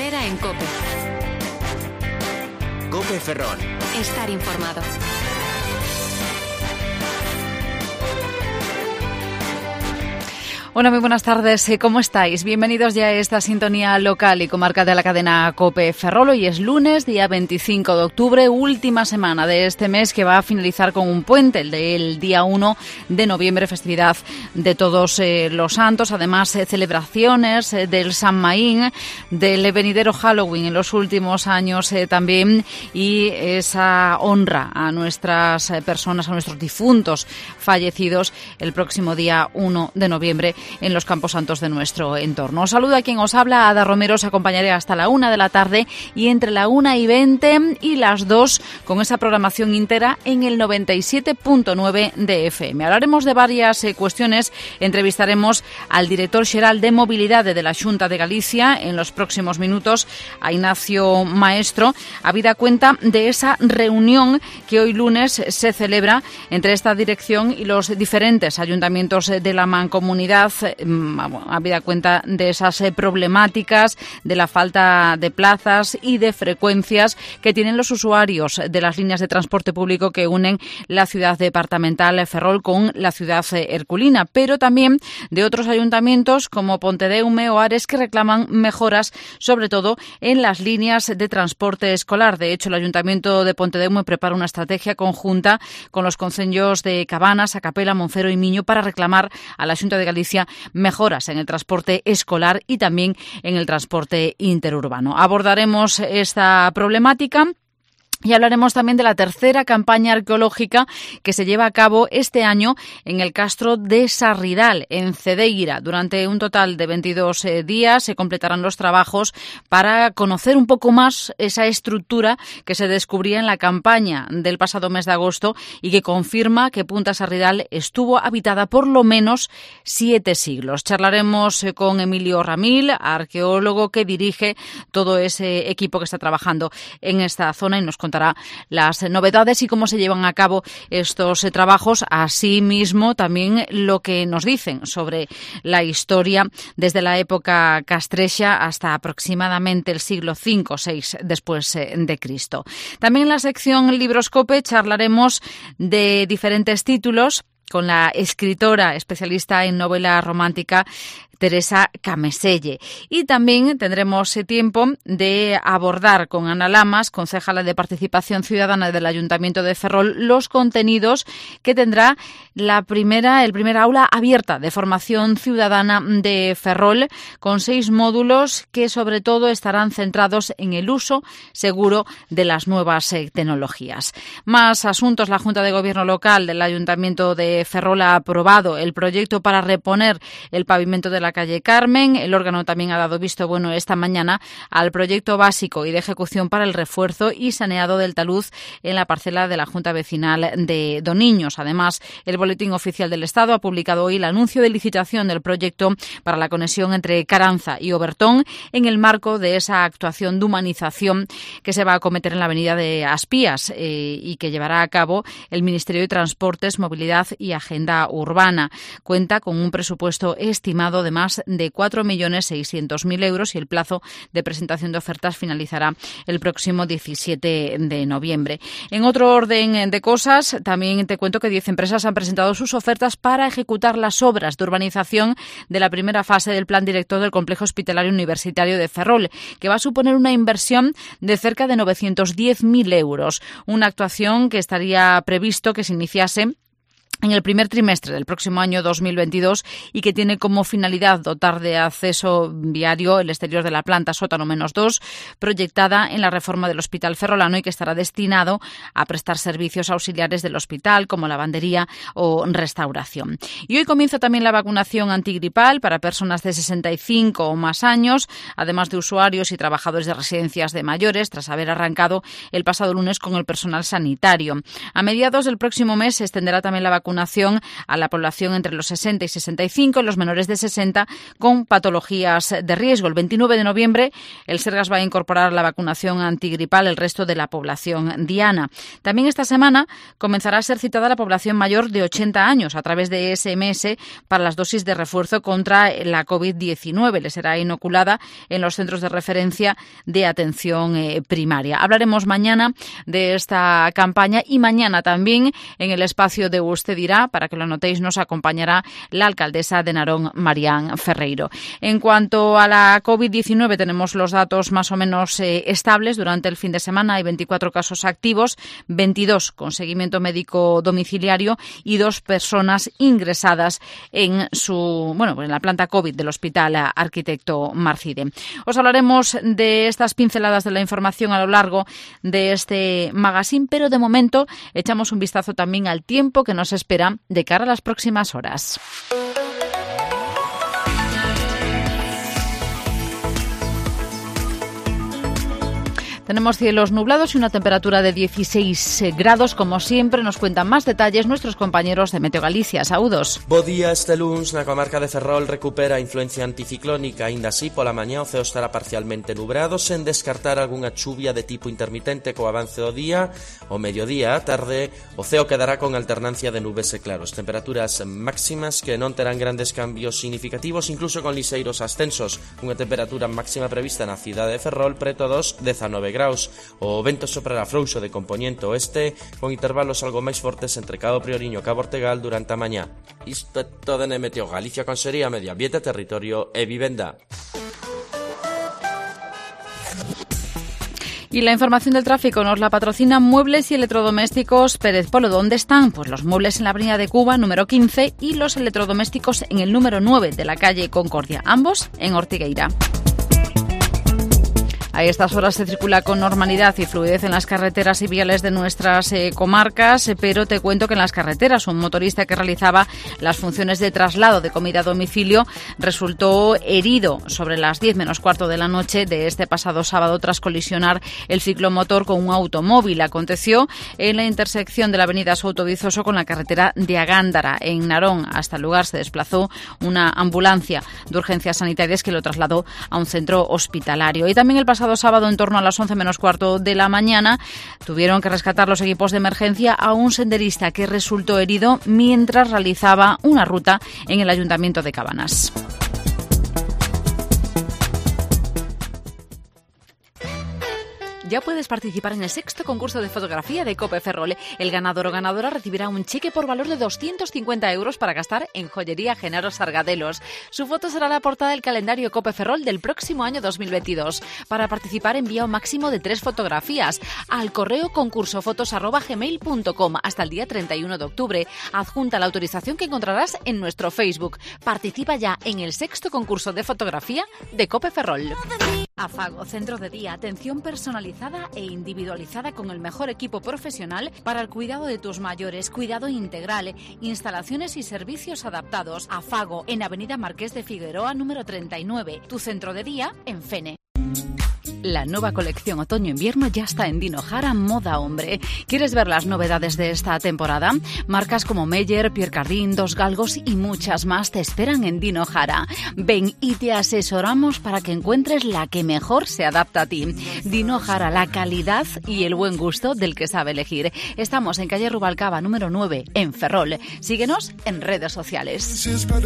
Herrera en COPE. COPE Ferrol. Estar informado. Hola, muy buenas tardes. ¿Cómo estáis? Bienvenidos ya a esta sintonía local y comarca de la cadena COPE Ferrol. Hoy es lunes, día 25 de octubre, última semana de este mes que va a finalizar con un puente, el del día 1 de noviembre, festividad de Todos los Santos. Además, celebraciones del San Maín, del venidero Halloween en los últimos años también, y esa honra a nuestras personas, a nuestros difuntos fallecidos el próximo día 1 de noviembre en los campos santos de nuestro entorno. Os saluda quien os habla, Ada Romero. Os acompañaré hasta la 1 de la tarde y entre la 1:20 y las 2 con esa programación íntegra en el 97.9 de FM. Hablaremos de varias cuestiones. Entrevistaremos al director xeral de Mobilidade de la Xunta de Galicia en los próximos minutos, a Ignacio Maestro, habida cuenta de esa reunión que hoy lunes se celebra entre esta dirección y los diferentes ayuntamientos de la Mancomunidad, habida cuenta de esas problemáticas, de la falta de plazas y de frecuencias que tienen los usuarios de las líneas de transporte público que unen la ciudad departamental Ferrol con la ciudad herculina, pero también de otros ayuntamientos como Pontedeume o Ares, que reclaman mejoras, sobre todo en las líneas de transporte escolar. De hecho, el Ayuntamiento de Pontedeume prepara una estrategia conjunta con los concellos de Cabanas, Acapela, Monfero y Miño para reclamar a la Xunta de Galicia mejoras en el transporte escolar y también en el transporte interurbano. Abordaremos esta problemática y hablaremos también de la tercera campaña arqueológica que se lleva a cabo este año en el castro de Sarridal, en Cedeira. Durante un total de 22 días se completarán los trabajos para conocer un poco más esa estructura que se descubría en la campaña del pasado mes de agosto y que confirma que Punta Sarridal estuvo habitada por lo menos 7 siglos. Charlaremos con Emilio Ramil, arqueólogo que dirige todo ese equipo que está trabajando en esta zona, y nos contará las novedades y cómo se llevan a cabo estos trabajos, asimismo también lo que nos dicen sobre la historia desde la época castrexa hasta aproximadamente el siglo V o VI después de Cristo. También en la sección Libroscope charlaremos de diferentes títulos con la escritora especialista en novela romántica Teresa Cameselle. Y también tendremos tiempo de abordar con Ana Lamas, concejala de Participación Ciudadana del Ayuntamiento de Ferrol, los contenidos que tendrá el primer aula abierta de formación ciudadana de Ferrol, con 6 módulos que sobre todo estarán centrados en el uso seguro de las nuevas tecnologías. Más asuntos. La Junta de Gobierno Local del Ayuntamiento de Ferrol ha aprobado el proyecto para reponer el pavimento de la calle Carmen. El órgano también ha dado visto bueno esta mañana al proyecto básico y de ejecución para el refuerzo y saneado del talud en la parcela de la Junta Vecinal de Doniños. Además, el Boletín Oficial del Estado ha publicado hoy el anuncio de licitación del proyecto para la conexión entre Caranza y Obertón en el marco de esa actuación de humanización que se va a acometer en la avenida de Aspías y que llevará a cabo el Ministerio de Transportes, Movilidad y Agenda Urbana. Cuenta con un presupuesto estimado de más de 4.600.000 euros y el plazo de presentación de ofertas finalizará el próximo 17 de noviembre. En otro orden de cosas, también te cuento que 10 empresas han presentado sus ofertas para ejecutar las obras de urbanización de la primera fase del plan director del Complejo Hospitalario Universitario de Ferrol, que va a suponer una inversión de cerca de 910.000 euros. Una actuación que estaría previsto que se iniciase en el primer trimestre del próximo año 2022 y que tiene como finalidad dotar de acceso viario el exterior de la planta sótano -2, proyectada en la reforma del Hospital Ferrolano y que estará destinado a prestar servicios auxiliares del hospital como lavandería o restauración. Y hoy comienza también la vacunación antigripal para personas de 65 o más años, además de usuarios y trabajadores de residencias de mayores, tras haber arrancado el pasado lunes con el personal sanitario. A mediados del próximo mes se extenderá también la vacunación vacunación a la población entre los 60 y 65 y los menores de 60 con patologías de riesgo. El 29 de noviembre el Sergas va a incorporar la vacunación antigripal al resto de la población diana. También esta semana comenzará a ser citada la población mayor de 80 años a través de SMS para las dosis de refuerzo contra la COVID-19. Le será inoculada en los centros de referencia de atención primaria. Hablaremos mañana de esta campaña y mañana también en el espacio de Usted dirá, para que lo notéis, nos acompañará la alcaldesa de Narón, Marián Ferreiro. En cuanto a la COVID-19, tenemos los datos más o menos estables. Durante el fin de semana hay 24 casos activos, 22 con seguimiento médico domiciliario y 2 personas ingresadas en la planta COVID del Hospital Arquitecto Marcide. Os hablaremos de estas pinceladas de la información a lo largo de este magazine, pero de momento echamos un vistazo también al tiempo que nos espera de cara a las próximas horas. Tenemos cielos nublados y una temperatura de 16 grados. Como siempre, nos cuentan más detalles nuestros compañeros de Meteo Galicia. Saúdos. Bo día. Este luns na comarca de Ferrol recupera a influencia anticiclónica. Aínda así, pola mañá o ceo estará parcialmente nublado, sen descartar algunha chuvia de tipo intermitente co avance do día. O mediodía á tarde, o ceo quedará con alternancia de nubes e claros. Temperaturas máximas que non terán grandes cambios significativos, incluso con liseiros ascensos. Unha temperatura máxima prevista na cidade de Ferrol preto dos 19 graus. O vento soprará frouxo de compoñente oeste con intervalos algo máis fortes entre Cabo Prioriño e Cabo Ortegal durante a mañá. Isto é todo en Meteo Galicia, Consellería Medio Ambiente, Territorio e Vivenda. Y la información del tráfico nos la patrocina Muebles y Electrodomésticos Pérez Polo. ¿Dónde están? Pues los muebles en la Avenida de Cuba, número 15, y los electrodomésticos en el número 9 de la calle Concordia, ambos en Ortigueira. A estas horas se circula con normalidad y fluidez en las carreteras y viales de nuestras comarcas, pero te cuento que en las carreteras un motorista que realizaba las funciones de traslado de comida a domicilio resultó herido sobre las 10 menos cuarto de la noche de este pasado sábado tras colisionar el ciclomotor con un automóvil. Aconteció en la intersección de la avenida Souto Vizoso con la carretera de Agándara. En Narón, hasta el lugar se desplazó una ambulancia de urgencias sanitarias que lo trasladó a un centro hospitalario. Y también el pasado sábado, en torno a las 11 menos cuarto de la mañana, tuvieron que rescatar los equipos de emergencia a un senderista que resultó herido mientras realizaba una ruta en el Ayuntamiento de Cabanas. Ya puedes participar en el 6º concurso de fotografía de Cope Ferrol. El ganador o ganadora recibirá un cheque por valor de 250 euros para gastar en Joyería Genaro Sargadelos. Su foto será la portada del calendario Cope Ferrol del próximo año 2022. Para participar, envía un máximo de 3 fotografías al correo concursofotos@gmail.com hasta el día 31 de octubre. Adjunta la autorización que encontrarás en nuestro Facebook. Participa ya en el 6º concurso de fotografía de Cope Ferrol. Afago, centro de día, atención personalizada e individualizada con el mejor equipo profesional para el cuidado de tus mayores, cuidado integral, instalaciones y servicios adaptados. Afago, en Avenida Marqués de Figueroa, número 39, tu centro de día en Fene. La nueva colección otoño-invierno ya está en Dino Jara Moda Hombre. ¿Quieres ver las novedades de esta temporada? Marcas como Meyer, Pierre Cardin, Dos Galgos y muchas más te esperan en Dino Jara. Ven y te asesoramos para que encuentres la que mejor se adapta a ti. Dino Jara, la calidad y el buen gusto del que sabe elegir. Estamos en calle Rubalcaba, número 9, en Ferrol. Síguenos en redes sociales.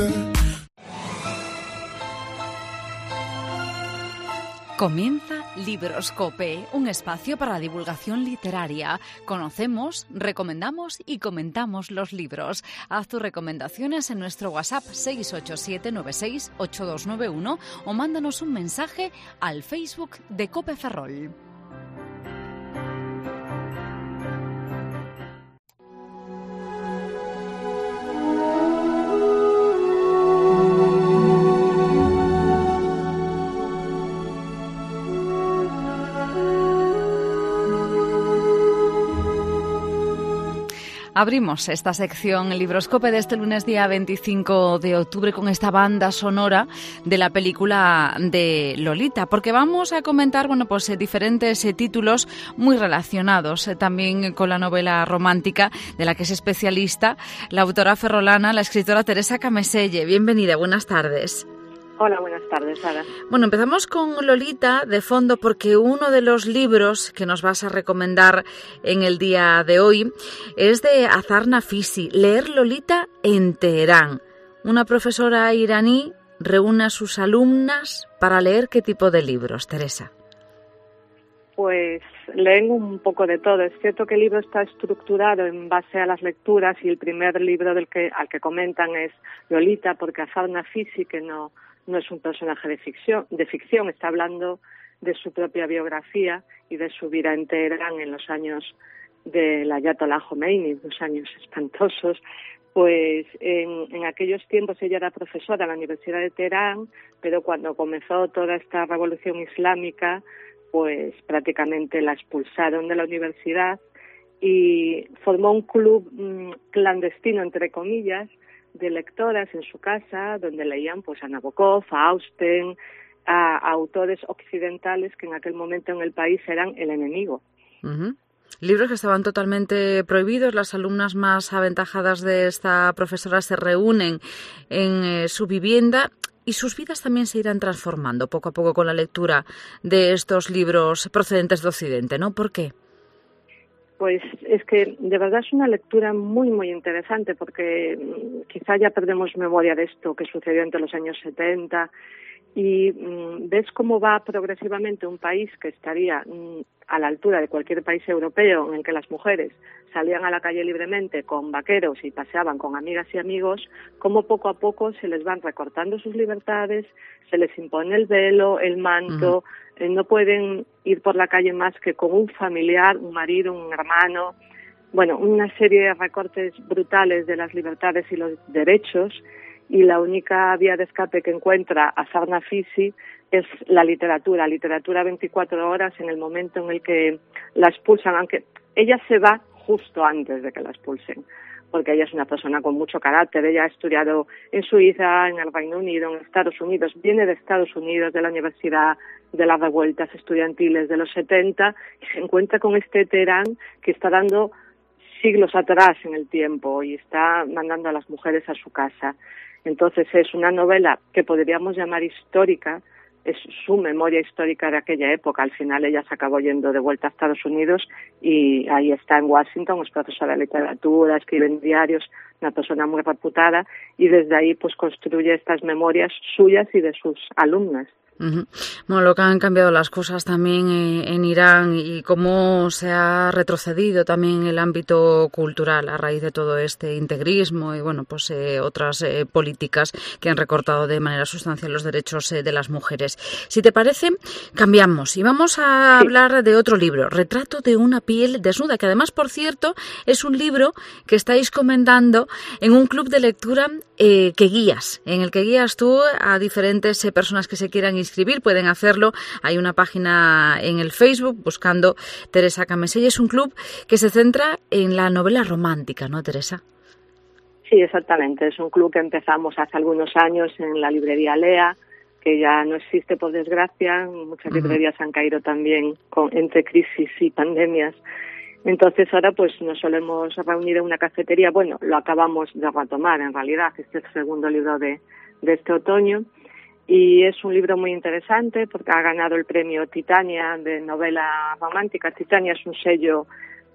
Comienza Libroscope, un espacio para la divulgación literaria. Conocemos, recomendamos y comentamos los libros. Haz tus recomendaciones en nuestro WhatsApp 687968291 o mándanos un mensaje al Facebook de Cope Ferrol. Abrimos esta sección Libroscope de este lunes día 25 de octubre con esta banda sonora de la película de Lolita, porque vamos a comentar diferentes títulos muy relacionados también con la novela romántica de la que es especialista la autora ferrolana, la escritora Teresa Cameselle. Bienvenida, buenas tardes. Hola, buenas tardes, Sara. Bueno, empezamos con Lolita de fondo porque uno de los libros que nos vas a recomendar en el día de hoy es de Azar Nafisi, Leer Lolita en Teherán. Una profesora iraní reúne a sus alumnas para leer ¿qué tipo de libros, Teresa? Pues leen un poco de todo. Es cierto que el libro está estructurado en base a las lecturas y el primer libro al que comentan es Lolita, porque Azar Nafisi, que no es un personaje de ficción, está hablando de su propia biografía y de su vida en Teherán en los años del Ayatollah Khomeini, los años espantosos. Pues en aquellos tiempos ella era profesora en la Universidad de Teherán, pero cuando comenzó toda esta revolución islámica, pues prácticamente la expulsaron de la universidad y formó un club clandestino, entre comillas, de lectoras en su casa, donde leían pues a Nabokov, a Austen, a autores occidentales que en aquel momento en el país eran el enemigo. Uh-huh. Libros que estaban totalmente prohibidos. Las alumnas más aventajadas de esta profesora se reúnen en su vivienda y sus vidas también se irán transformando poco a poco con la lectura de estos libros procedentes de Occidente, ¿no? ¿Por qué? Pues es que de verdad es una lectura muy, muy interesante porque quizá ya perdemos memoria de esto que sucedió entre los años 70 y ves cómo va progresivamente un país que estaría a la altura de cualquier país europeo en el que las mujeres salían a la calle libremente con vaqueros y paseaban con amigas y amigos, cómo poco a poco se les van recortando sus libertades, se les impone el velo, el manto, no pueden ir por la calle más que con un familiar, un marido, un hermano, bueno, una serie de recortes brutales de las libertades y los derechos, y la única vía de escape que encuentra Azar Nafisi es la literatura 24 horas en el momento en el que la expulsan, aunque ella se va justo antes de que la expulsen, porque ella es una persona con mucho carácter. Ella ha estudiado en Suiza, en el Reino Unido, en Estados Unidos, viene de Estados Unidos, de la Universidad de las revueltas estudiantiles de los 70, y se encuentra con este Teherán que está dando siglos atrás en el tiempo y está mandando a las mujeres a su casa. Entonces es una novela que podríamos llamar histórica, es su memoria histórica de aquella época. Al final ella se acabó yendo de vuelta a Estados Unidos y ahí está en Washington, es profesora de literatura, escribe en diarios, una persona muy reputada, y desde ahí pues construye estas memorias suyas y de sus alumnas. Uh-huh. Bueno, lo que han cambiado las cosas también en Irán y cómo se ha retrocedido también en el ámbito cultural a raíz de todo este integrismo y otras políticas que han recortado de manera sustancial los derechos de las mujeres. Si te parece, cambiamos y vamos a hablar de otro libro, Retrato de una piel desnuda, que además, por cierto, es un libro que estáis comentando en un club de lectura en el que guías tú a diferentes personas que se quieran inscribir, pueden hacerlo. Hay una página en el Facebook buscando Teresa Cameselle. Es un club que se centra en la novela romántica, ¿no, Teresa? Sí, exactamente. Es un club que empezamos hace algunos años en la librería Lea, que ya no existe por desgracia. Muchas librerías han caído también entre crisis y pandemias. Entonces ahora pues nos solemos reunir en una cafetería. Bueno, lo acabamos de retomar en realidad. Este es el segundo libro de este otoño. Y es un libro muy interesante porque ha ganado el premio Titania de novela romántica. Titania es un sello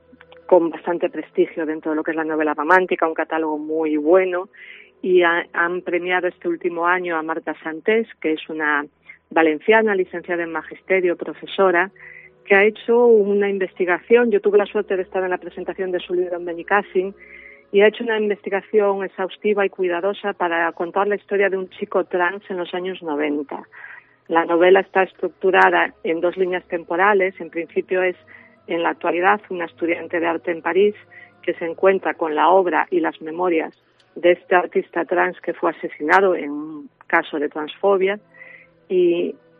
con bastante prestigio dentro de lo que es la novela romántica, un catálogo muy bueno. Y han premiado este último año a Marta Santés, que es una valenciana, licenciada en magisterio, profesora, que ha hecho una investigación. Yo tuve la suerte de estar en la presentación de su libro en Benicàssim, y ha hecho una investigación exhaustiva y cuidadosa para contar la historia de un chico trans en los años 90. La novela está estructurada en dos líneas temporales. En principio es, en la actualidad, una estudiante de arte en París que se encuentra con la obra y las memorias de este artista trans que fue asesinado en un caso de transfobia, y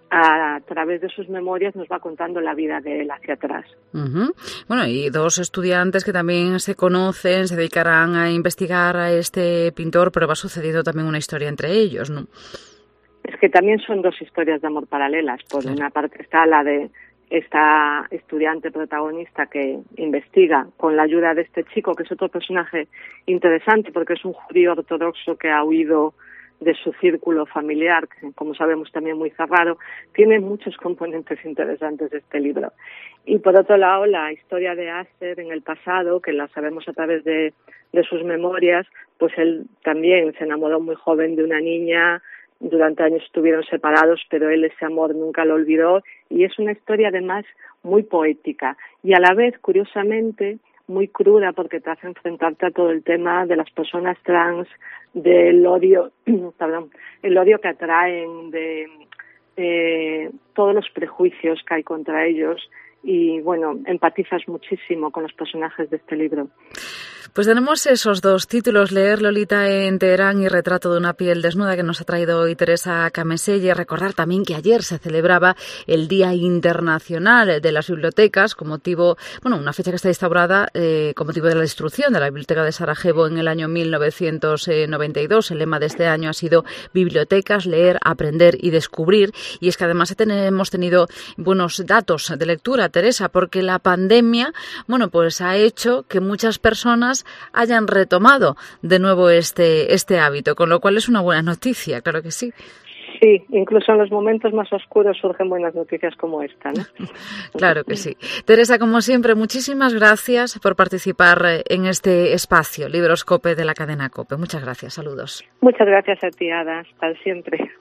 a través de sus memorias nos va contando la vida de él hacia atrás. Uh-huh. Bueno, y dos estudiantes que también se conocen, se dedicarán a investigar a este pintor, pero va sucediendo también una historia entre ellos, ¿no? Es que también son dos historias de amor paralelas. Por una parte está la de esta estudiante protagonista que investiga con la ayuda de este chico, que es otro personaje interesante porque es un judío ortodoxo que ha huido de su círculo familiar, que como sabemos también muy cerrado. Tiene muchos componentes interesantes este libro. Y por otro lado, la historia de Aster en el pasado, que la sabemos a través de sus memorias, pues él también se enamoró muy joven de una niña, durante años estuvieron separados, pero él ese amor nunca lo olvidó, y es una historia además muy poética y a la vez, curiosamente, muy cruda, porque te hace enfrentarte a todo el tema de las personas trans, del odio, el odio que atraen, de todos los prejuicios que hay contra ellos, y bueno, empatizas muchísimo con los personajes de este libro. Pues tenemos esos dos títulos, Leer Lolita en Teherán y Retrato de una piel desnuda, que nos ha traído hoy Teresa Cameselle. Recordar también que ayer se celebraba el Día Internacional de las Bibliotecas, con motivo, una fecha que está instaurada con motivo de la destrucción de la Biblioteca de Sarajevo en el año 1992. El lema de este año ha sido Bibliotecas, leer, aprender y descubrir. Y es que además hemos tenido buenos datos de lectura, Teresa, porque la pandemia, pues ha hecho que muchas personas hayan retomado de nuevo este hábito, con lo cual es una buena noticia, claro que sí. Sí, incluso en los momentos más oscuros surgen buenas noticias como esta, ¿no? Claro que sí. Teresa, como siempre, muchísimas gracias por participar en este espacio Libros COPE de la cadena COPE. Muchas gracias, saludos. Muchas gracias a ti, Ada, hasta siempre.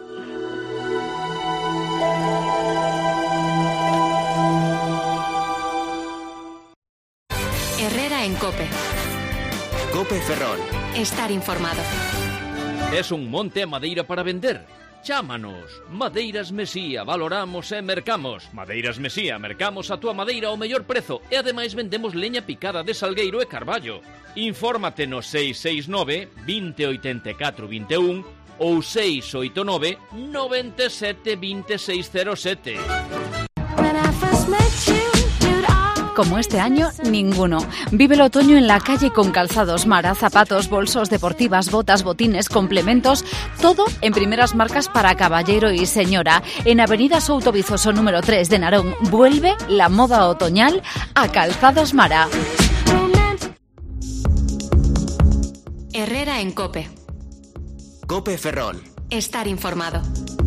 Herrera en COPE. COPE Ferrol. Estar informado. Es un monte a madeira para vender? Chámanos. Madeiras Mesía, valoramos e mercamos. Madeiras Mesía, mercamos a túa madeira ao mellor prezo e ademais vendemos leña picada de salgueiro e carballo. Infórmate no 669 20 84 21 ou 689 97 2607. Como este año, ninguno. Vive el otoño en la calle con Calzados Mara, zapatos, bolsos, deportivas, botas, botines, complementos, todo en primeras marcas para caballero y señora. En Avenida Souto Vizoso número 3 de Narón, vuelve la moda otoñal a Calzados Mara. Herrera en COPE. COPE Ferrol. Estar informado.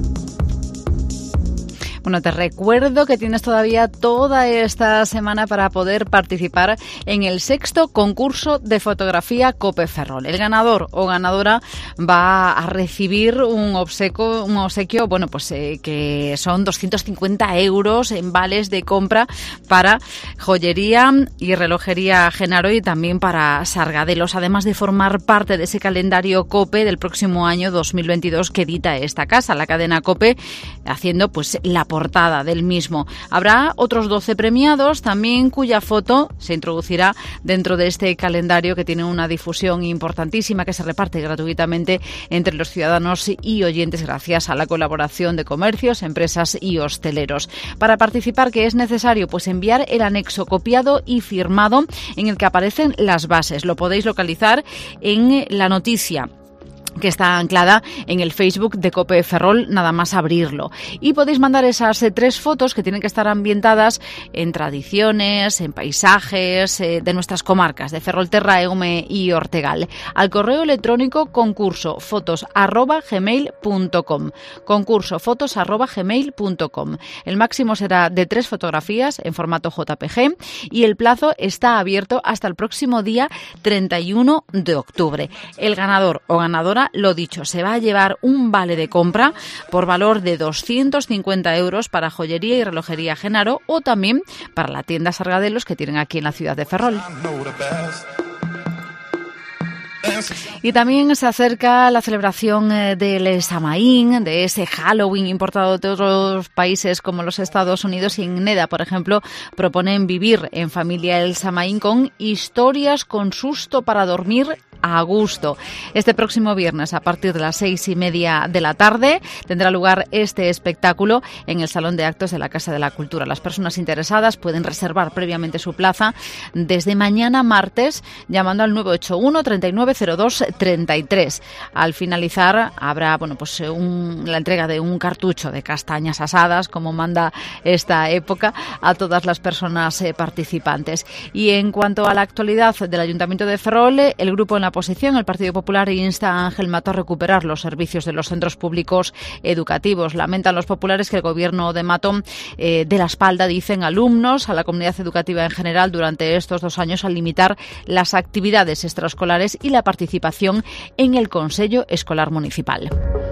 Te recuerdo que tienes todavía toda esta semana para poder participar en el 6º concurso de fotografía COPE Ferrol. El ganador o ganadora va a recibir un obsequio, que son 250 euros en vales de compra para joyería y relojería Genaro y también para Sargadelos, además de formar parte de ese calendario COPE del próximo año 2022 que edita esta casa, la cadena COPE, haciendo la portada del mismo. Habrá otros 12 premiados también cuya foto se introducirá dentro de este calendario que tiene una difusión importantísima que se reparte gratuitamente entre los ciudadanos y oyentes gracias a la colaboración de comercios, empresas y hosteleros. Para participar, ¿qué es necesario? Pues enviar el anexo copiado y firmado en el que aparecen las bases. Lo podéis localizar en la noticia que está anclada en el Facebook de COPE Ferrol, nada más abrirlo. Y podéis mandar esas 3 fotos que tienen que estar ambientadas en tradiciones, en paisajes de nuestras comarcas, de Ferrolterra, Eume y Ortegal, al correo electrónico concurso@gmail.com. concursofotos@gmail.com. El máximo será de 3 fotografías en formato JPG y el plazo está abierto hasta el próximo día 31 de octubre. El ganador o ganadora, lo dicho, se va a llevar un vale de compra por valor de 250 euros para joyería y relojería Genaro o también para la tienda Sargadelos que tienen aquí en la ciudad de Ferrol. Y también se acerca la celebración del Samaín, de ese Halloween importado de otros países como los Estados Unidos, y en Neda, por ejemplo, proponen vivir en familia el Samaín con historias con susto para dormir a gusto. Este próximo viernes, a partir de las 6:30 de la tarde, tendrá lugar este espectáculo en el Salón de Actos de la Casa de la Cultura. Las personas interesadas pueden reservar previamente su plaza desde mañana martes llamando al 981 3902 33. Al finalizar habrá la entrega de un cartucho de castañas asadas, como manda esta época, a todas las personas participantes. Y en cuanto a la actualidad del Ayuntamiento de Ferrol, el grupo en la oposición, el Partido Popular, insta a Ángel Mato a recuperar los servicios de los centros públicos educativos. Lamentan los populares que el gobierno de Mato de la espalda, dicen, alumnos, a la comunidad educativa en general durante estos 2 años al limitar las actividades extraescolares y la participación en el Consello Escolar Municipal.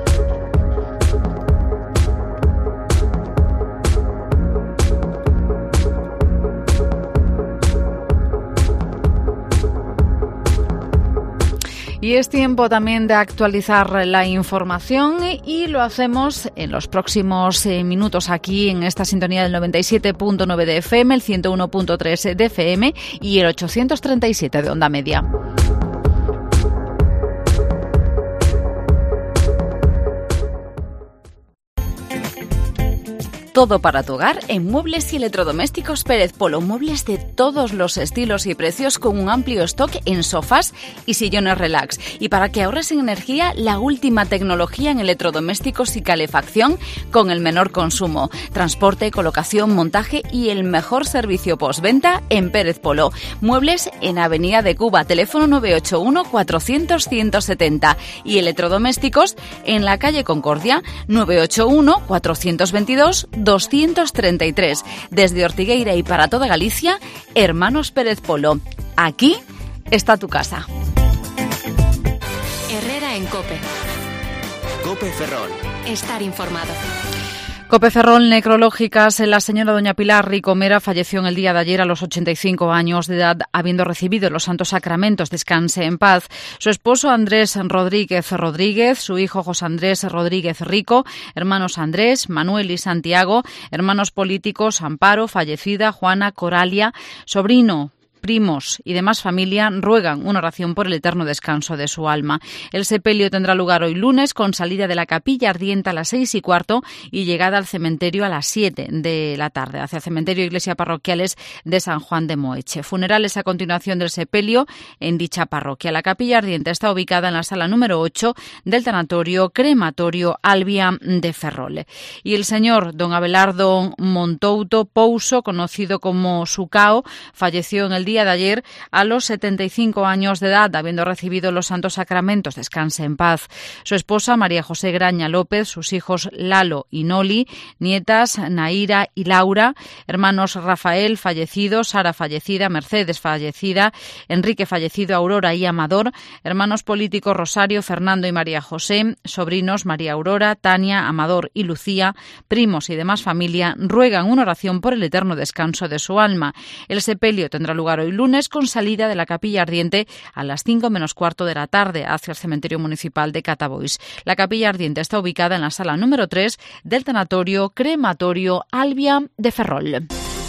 Y es tiempo también de actualizar la información y lo hacemos en los próximos minutos aquí en esta sintonía del 97.9 de FM, el 101.3 de FM y el 837 de onda media. Todo para tu hogar en Muebles y Electrodomésticos Pérez Polo. Muebles de todos los estilos y precios con un amplio stock en sofás y sillones relax. Y para que ahorres en energía, la última tecnología en electrodomésticos y calefacción con el menor consumo. Transporte, colocación, montaje y el mejor servicio postventa en Pérez Polo. Muebles en Avenida de Cuba, teléfono 981 400 170. Y electrodomésticos en la calle Concordia, 981 422 233. Desde Ortigueira y para toda Galicia, Hermanos Pérez Polo. Aquí está tu casa. Herrera en COPE. COPE Ferrol. Estar informado. COPE Ferrol, necrológicas. La señora doña Pilar Ricomera falleció en el día de ayer a los 85 años de edad, habiendo recibido los santos sacramentos. Descanse en paz. Su esposo Andrés Rodríguez, su hijo José Andrés Rodríguez Rico, hermanos Andrés, Manuel y Santiago, hermanos políticos Amparo, fallecida, Juana, Coralia, sobrino, primos y demás familia ruegan una oración por el eterno descanso de su alma. El sepelio tendrá lugar hoy lunes con salida de la capilla ardiente a las 6:15 y llegada al cementerio a las 7 de la tarde, hacia el cementerio Iglesia Parroquiales de San Juan de Moeche. Funerales a continuación del sepelio en dicha parroquia. La capilla ardiente está ubicada en la sala número 8 del tanatorio crematorio Albia de Ferrol. Y el señor don Abelardo Montouto Pouso, conocido como Sucao, falleció en el día de ayer a los 75 años de edad, habiendo recibido los santos sacramentos. Descanse en paz. Su esposa María José Graña López, sus hijos Lalo y Noli, nietas Naira y Laura, hermanos Rafael fallecido, Sara fallecida, Mercedes fallecida, Enrique fallecido, Aurora y Amador, hermanos políticos Rosario, Fernando y María José, sobrinos María Aurora, Tania, Amador y Lucía, primos y demás familia ruegan una oración por el eterno descanso de su alma. El sepelio tendrá lugar hoy lunes con salida de la capilla ardiente a las 5:15 de la tarde hacia el cementerio municipal de Catabois. La capilla ardiente está ubicada en la sala número 3 del tanatorio crematorio Albia de Ferrol.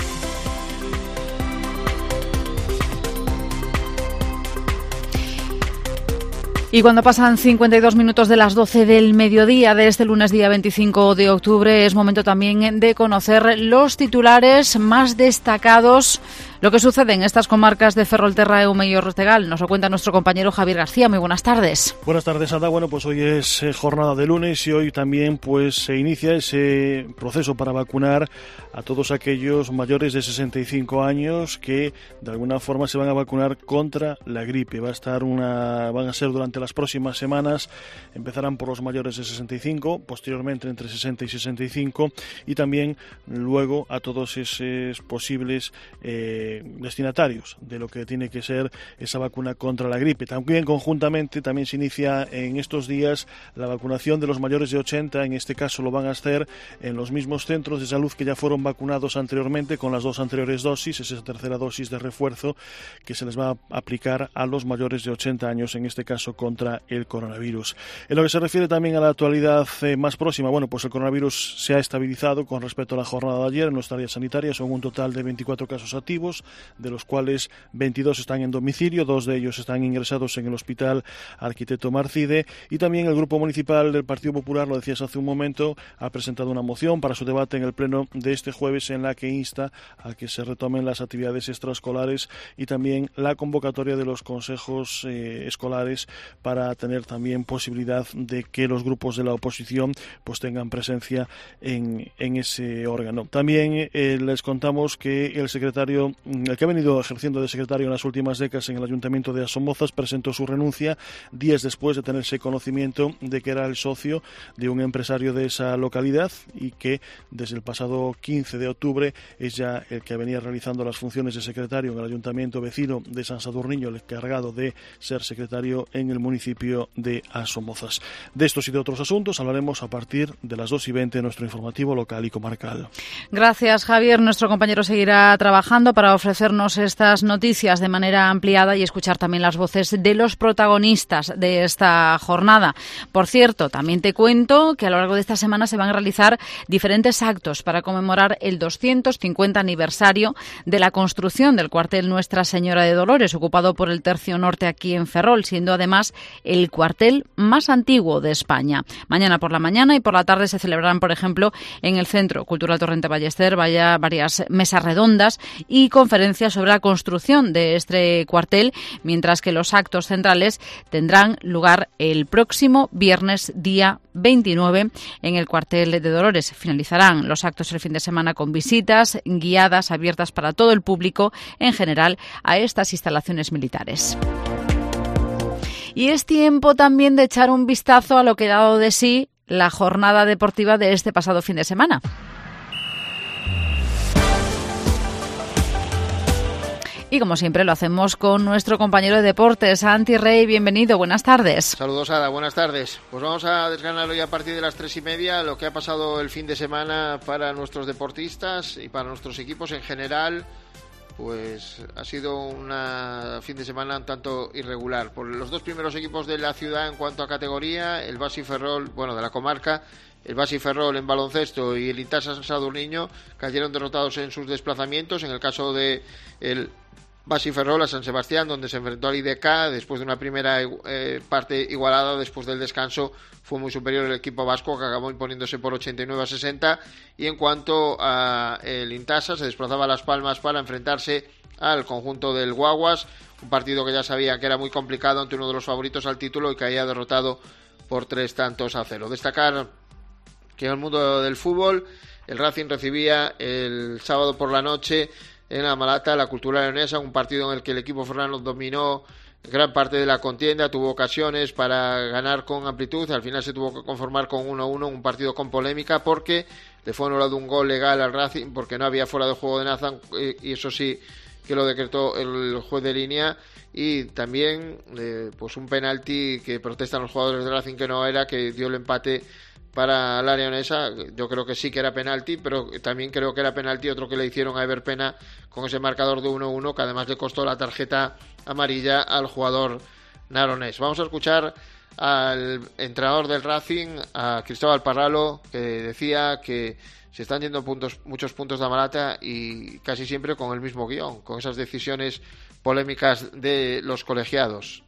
Y cuando pasan 52 minutos de las 12 del mediodía de este lunes día 25 de octubre, es momento también de conocer los titulares más destacados, lo que sucede en estas comarcas de Ferrolterra, Eume y Ortegal. Nos lo cuenta nuestro compañero Javier García. Muy buenas tardes. Buenas tardes, Ada. Bueno, pues hoy es jornada de lunes y hoy también pues se inicia ese proceso para vacunar a todos aquellos mayores de 65 años que de alguna forma se van a vacunar contra la gripe. Van a ser durante las próximas semanas. Empezarán por los mayores de 65, posteriormente entre 60 y 65 y también luego a todos esos posibles destinatarios de lo que tiene que ser esa vacuna contra la gripe. También conjuntamente también se inicia en estos días la vacunación de los mayores de 80, en este caso lo van a hacer en los mismos centros de salud que ya fueron vacunados anteriormente con las 2 anteriores dosis, esa tercera dosis de refuerzo que se les va a aplicar a los mayores de 80 años, en este caso contra el coronavirus. En lo que se refiere también a la actualidad más próxima, bueno, pues el coronavirus se ha estabilizado con respecto a la jornada de ayer en nuestra área sanitaria. Son un total de 24 casos activos, lesionados, de los cuales 22 están en domicilio, 2 de ellos están ingresados en el Hospital Arquitecto Marcide, y también el Grupo Municipal del Partido Popular, lo decías hace un momento, ha presentado una moción para su debate en el pleno de este jueves en la que insta a que se retomen las actividades extraescolares y también la convocatoria de los consejos escolares para tener también posibilidad de que los grupos de la oposición pues tengan presencia en ese órgano. También les contamos que el que ha venido ejerciendo de secretario en las últimas décadas en el Ayuntamiento de Asomozas presentó su renuncia días después de tenerse conocimiento de que era el socio de un empresario de esa localidad y que desde el pasado 15 de octubre es ya el que venía realizando las funciones de secretario en el Ayuntamiento vecino de San Sadurniño, el encargado de ser secretario en el municipio de Asomozas. De estos y de otros asuntos hablaremos a partir de las 2:20 en nuestro informativo local y comarcal. Gracias, Javier. Nuestro compañero seguirá trabajando para ofrecernos estas noticias de manera ampliada y escuchar también las voces de los protagonistas de esta jornada. Por cierto, también te cuento que a lo largo de esta semana se van a realizar diferentes actos para conmemorar el 250 aniversario de la construcción del cuartel Nuestra Señora de Dolores, ocupado por el Tercio Norte aquí en Ferrol, siendo además el cuartel más antiguo de España. Mañana por la mañana y por la tarde se celebrarán, por ejemplo, en el Centro Cultural Torrente Ballester varias mesas redondas y conferencias sobre la construcción de este cuartel, mientras que los actos centrales tendrán lugar el próximo viernes día 29 en el cuartel de Dolores. Finalizarán los actos el fin de semana con visitas guiadas abiertas para todo el público en general a estas instalaciones militares. Y es tiempo también de echar un vistazo a lo que ha dado de sí la jornada deportiva de este pasado fin de semana. Y como siempre lo hacemos con nuestro compañero de deportes, Santi Rey. Bienvenido, buenas tardes. Saludos, Ada, buenas tardes. Pues vamos a desgranar hoy a partir de las 3:30 lo que ha pasado el fin de semana para nuestros deportistas y para nuestros equipos en general. Pues ha sido un fin de semana un tanto irregular. Por los dos primeros equipos de la ciudad en cuanto a categoría, el Basi Ferrol, de la comarca, el Basi Ferrol en baloncesto y el Intasa San Sadurniño cayeron derrotados en sus desplazamientos. En el caso de el Basi Ferrol a San Sebastián, donde se enfrentó al IDK después de una primera parte igualada. Después del descanso fue muy superior el equipo vasco, que acabó imponiéndose por 89-60. Y en cuanto a el Intasa, se desplazaba a Las Palmas para enfrentarse al conjunto del Guaguas, un partido que ya sabía que era muy complicado ante uno de los favoritos al título y que había derrotado por 3-0. Destacar que en el mundo del fútbol el Racing recibía el sábado por la noche en la Malata la Cultural Leonesa, un partido en el que el equipo ferrolano dominó gran parte de la contienda, tuvo ocasiones para ganar con amplitud. Al final se tuvo que conformar con 1-1, un partido con polémica porque le fue anulado un gol legal al Racing porque no había fuera de juego de Nathan, y eso sí que lo decretó el juez de línea. Y también pues un penalti que protestan los jugadores de Racing que no era, que dio el empate para la leonesa. Yo creo que sí que era penalti, pero también creo que era penalti otro que le hicieron a Ever Pena con ese marcador de 1-1, que además le costó la tarjeta amarilla al jugador naronés. Vamos a escuchar al entrenador del Racing, a Cristóbal Parralo, que decía que se están yendo muchos puntos de Amalata y casi siempre con el mismo guión, con esas decisiones polémicas de los colegiados.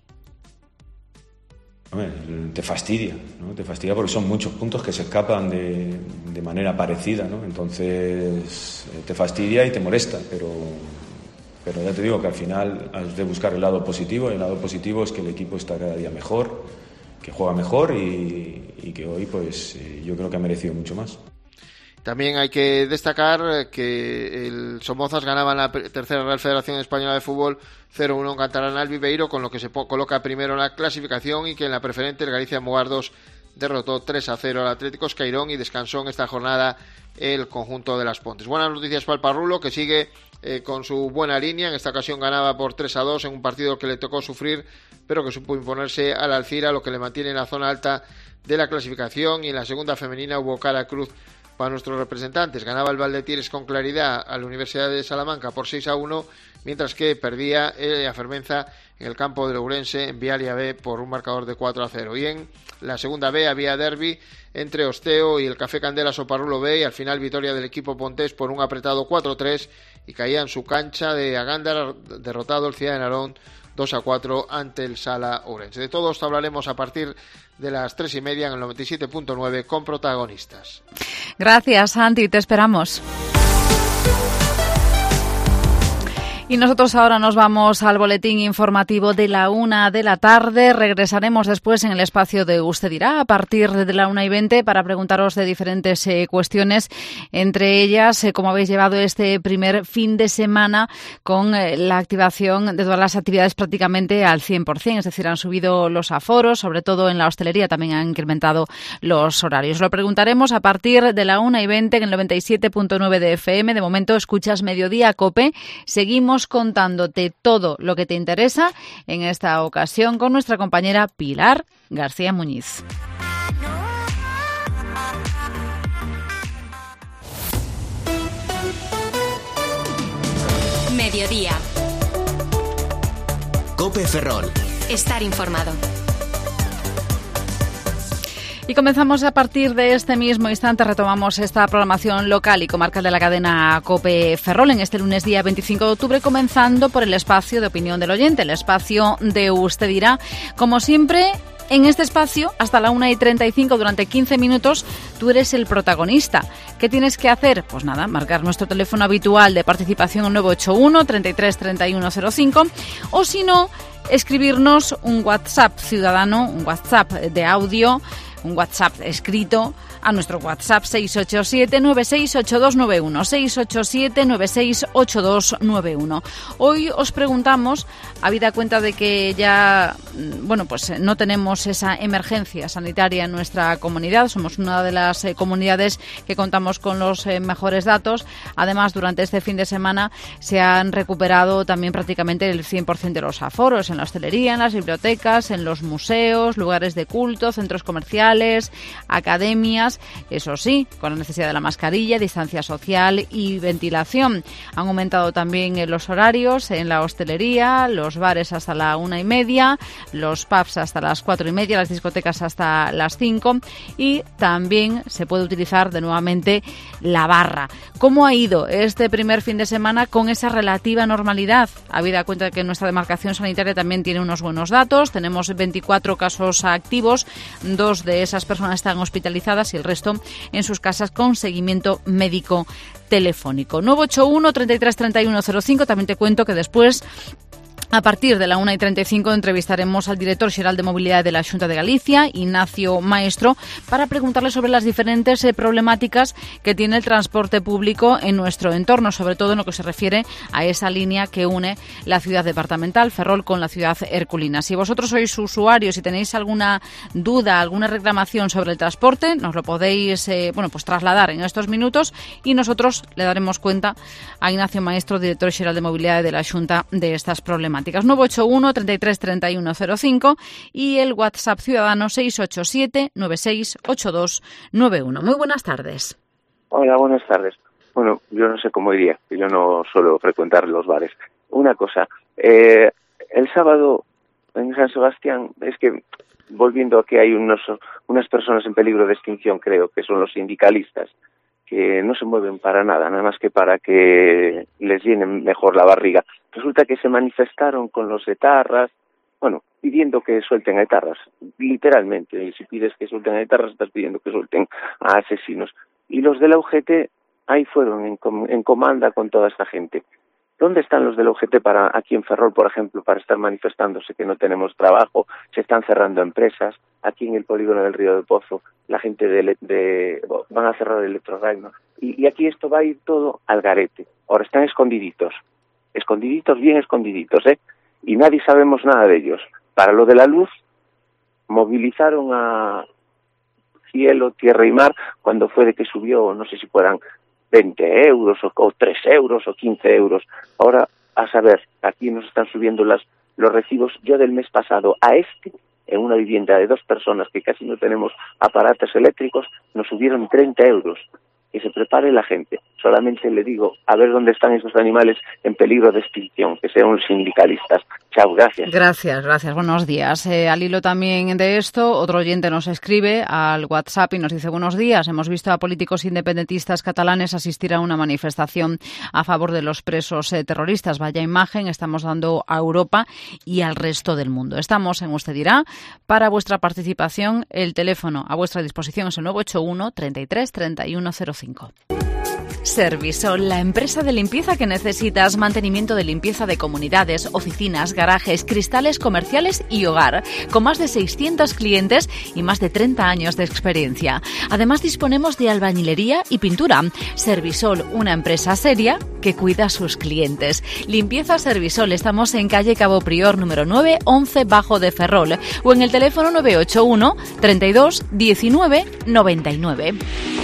Te fastidia, ¿no? Te fastidia porque son muchos puntos que se escapan de manera parecida, ¿no? Entonces te fastidia y te molesta, pero ya te digo que al final has de buscar el lado positivo, y el lado positivo es que el equipo está cada día mejor, que juega mejor y que hoy pues yo creo que ha merecido mucho más. También hay que destacar que el Somozas ganaba en la tercera Real Federación Española de Fútbol 0-1 en Cantarán al Viveiro, con lo que se coloca primero en la clasificación, y que en la preferente el Galicia Mugardos derrotó 3-0 al Atlético Escairón y descansó en esta jornada el conjunto de Las Pontes. Buenas noticias para el Parrulo, que sigue con su buena línea. En esta ocasión ganaba por 3-2 en un partido que le tocó sufrir, pero que supo imponerse al Alcira, lo que le mantiene en la zona alta de la clasificación. Y en la segunda femenina hubo cara cruz para nuestros representantes. Ganaba el Valdetires con claridad a la Universidad de Salamanca por 6-1, mientras que perdía a Fermenza en el campo de Ourense en Vialia B por un marcador de 4-0. Y en la segunda B había derbi entre Osteo y el Café Candela Soparrulo B, y al final victoria del equipo pontés por un apretado 4-3, y caía en su cancha de Agándara, derrotado el Ciudad de Narón 2-4 ante el Sala Ourense. De todo esto hablaremos a partir de las 3:30 en el 97.9 con protagonistas. Gracias, Santi, te esperamos. Y nosotros ahora nos vamos al boletín informativo de la 1 de la tarde. Regresaremos después en el espacio de Usted Dirá a partir de la 1:20 para preguntaros de diferentes cuestiones, entre ellas cómo habéis llevado este primer fin de semana con la activación de todas las actividades prácticamente al 100%, es decir, han subido los aforos, sobre todo en la hostelería también han incrementado los horarios. Lo preguntaremos a partir de la 1:20 en el 97.9 de FM. De momento escuchas Mediodía COPE. Seguimos contándote todo lo que te interesa, en esta ocasión con nuestra compañera Pilar García Muñiz. Mediodía. COPE Ferrol. Estar informado. Y comenzamos a partir de este mismo instante, retomamos esta programación local y comarcal de la cadena COPE Ferrol en este lunes día 25 de octubre, comenzando por el espacio de opinión del oyente, el espacio de Usted Dirá. Como siempre, en este espacio, hasta la 1:35, durante 15 minutos, tú eres el protagonista. ¿Qué tienes que hacer? Pues nada, marcar nuestro teléfono habitual de participación, 981 33 31 05, o si no, escribirnos un WhatsApp ciudadano, un WhatsApp de audio, un WhatsApp escrito a nuestro WhatsApp 687-968291, 687-968291. Hoy os preguntamos, habida cuenta de que ya, pues no tenemos esa emergencia sanitaria en nuestra comunidad, somos una de las comunidades que contamos con los mejores datos. Además, durante este fin de semana se han recuperado también prácticamente el 100% de los aforos en la hostelería, en las bibliotecas, en los museos, lugares de culto, centros comerciales, academias. Eso sí, con la necesidad de la mascarilla, distancia social y ventilación. Han aumentado también los horarios en la hostelería, los bares hasta la 1:30, los pubs hasta las 4:30, las discotecas hasta las 5, y también se puede utilizar de nuevamente la barra. ¿Cómo ha ido este primer fin de semana con esa relativa normalidad? Habida cuenta de que nuestra demarcación sanitaria también tiene unos buenos datos. Tenemos 24 casos activos, 2 de esas personas están hospitalizadas y el resto en sus casas con seguimiento médico telefónico. 981 33 31 05. También te cuento que después, a partir de la 1:35, entrevistaremos al director xeral de Mobilidad de la Xunta de Galicia, Ignacio Maestro, para preguntarle sobre las diferentes problemáticas que tiene el transporte público en nuestro entorno, sobre todo en lo que se refiere a esa línea que une la ciudad departamental, Ferrol, con la ciudad herculina. Si vosotros sois usuarios y tenéis alguna duda, alguna reclamación sobre el transporte, nos lo podéis trasladar en estos minutos y nosotros le daremos cuenta a Ignacio Maestro, director xeral de Mobilidad de la Xunta, de estas problemáticas. 981 33 31 05 y el WhatsApp ciudadano 687 968291. Muy buenas tardes. Hola, buenas tardes. Bueno, yo no sé cómo iría, que yo no suelo frecuentar los bares. Una cosa, el sábado en San Sebastián, es que volviendo a que hay unas personas en peligro de extinción, creo que son los sindicalistas, que no se mueven para nada más que para que les llenen mejor la barriga. Resulta que se manifestaron con los etarras, pidiendo que suelten a etarras, literalmente. Y si pides que suelten a etarras, estás pidiendo que suelten a asesinos. Y los de la UGT ahí fueron en comanda con toda esta gente. ¿Dónde están los de la UGT aquí en Ferrol, por ejemplo, para estar manifestándose que no tenemos trabajo? Se están cerrando empresas. Aquí en el polígono del Río de Pozo, la gente van a cerrar el Electroreino. Y aquí esto va a ir todo al garete. Ahora están escondiditos, bien escondiditos, y nadie sabemos nada de ellos. Para lo de la luz, movilizaron a cielo, tierra y mar cuando fue de que subió, no sé si fueran 20 euros o 3 euros o 15 euros. Ahora, a saber, aquí nos están subiendo los recibos. Yo del mes pasado en una vivienda de 2 personas que casi no tenemos aparatos eléctricos, nos subieron 30 euros. que se prepare la gente. Solamente le digo, a ver dónde están esos animales en peligro de extinción, que sean sindicalistas. Chao, gracias. Gracias, buenos días. Al hilo también de esto, otro oyente nos escribe al WhatsApp y nos dice: buenos días, hemos visto a políticos independentistas catalanes asistir a una manifestación a favor de los presos terroristas. Vaya imagen estamos dando a Europa y al resto del mundo. Estamos en Usted Dirá. Para vuestra participación, el teléfono a vuestra disposición es el 981 33 31 05. Servisol, la empresa de limpieza que necesitas. Mantenimiento de limpieza de comunidades, oficinas, garajes, cristales comerciales y hogar. Con más de 600 clientes y más de 30 años de experiencia. Además, disponemos de albañilería y pintura. Servisol, una empresa seria que cuida a sus clientes. Limpieza Servisol. Estamos en calle Cabo Prior, número 9, 11 Bajo de Ferrol. O en el teléfono 981 32 19 99.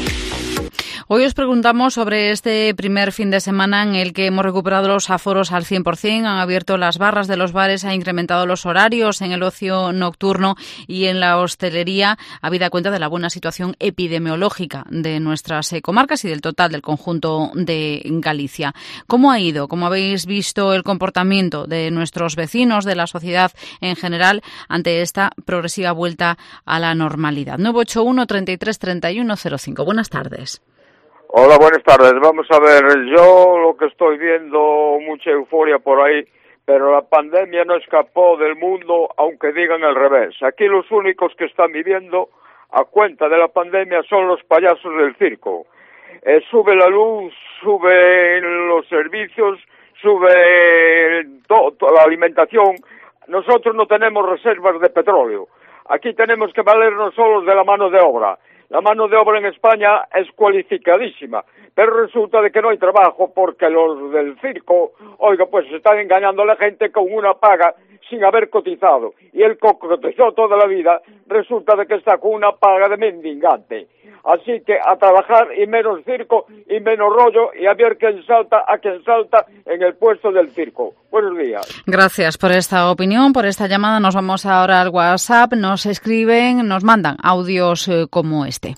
Hoy os preguntamos sobre este primer fin de semana en el que hemos recuperado los aforos al 100%, han abierto las barras de los bares, ha incrementado los horarios en el ocio nocturno y en la hostelería, habida cuenta de la buena situación epidemiológica de nuestras comarcas y del total del conjunto de Galicia. ¿Cómo ha ido? ¿Cómo habéis visto el comportamiento de nuestros vecinos, de la sociedad en general, ante esta progresiva vuelta a la normalidad? 981 33 31 05. Buenas tardes. Hola, buenas tardes. Vamos a ver, yo lo que estoy viendo, mucha euforia por ahí, pero la pandemia no escapó del mundo, aunque digan al revés. Aquí los únicos que están viviendo a cuenta de la pandemia son los payasos del circo. Sube la luz, suben los servicios, sube la alimentación. Nosotros no tenemos reservas de petróleo. Aquí tenemos que valernos solos de la mano de obra. La mano de obra en España es cualificadísima, pero resulta de que no hay trabajo porque los del circo, pues están engañando a la gente con una paga sin haber cotizado. Y el que cotizó toda la vida resulta de que está con una paga de mendigante. Así que a trabajar y menos circo y menos rollo y a ver quién salta en el puesto del circo. Buenos días. Gracias por esta opinión, por esta llamada. Nos vamos ahora al WhatsApp, nos escriben, nos mandan audios como este.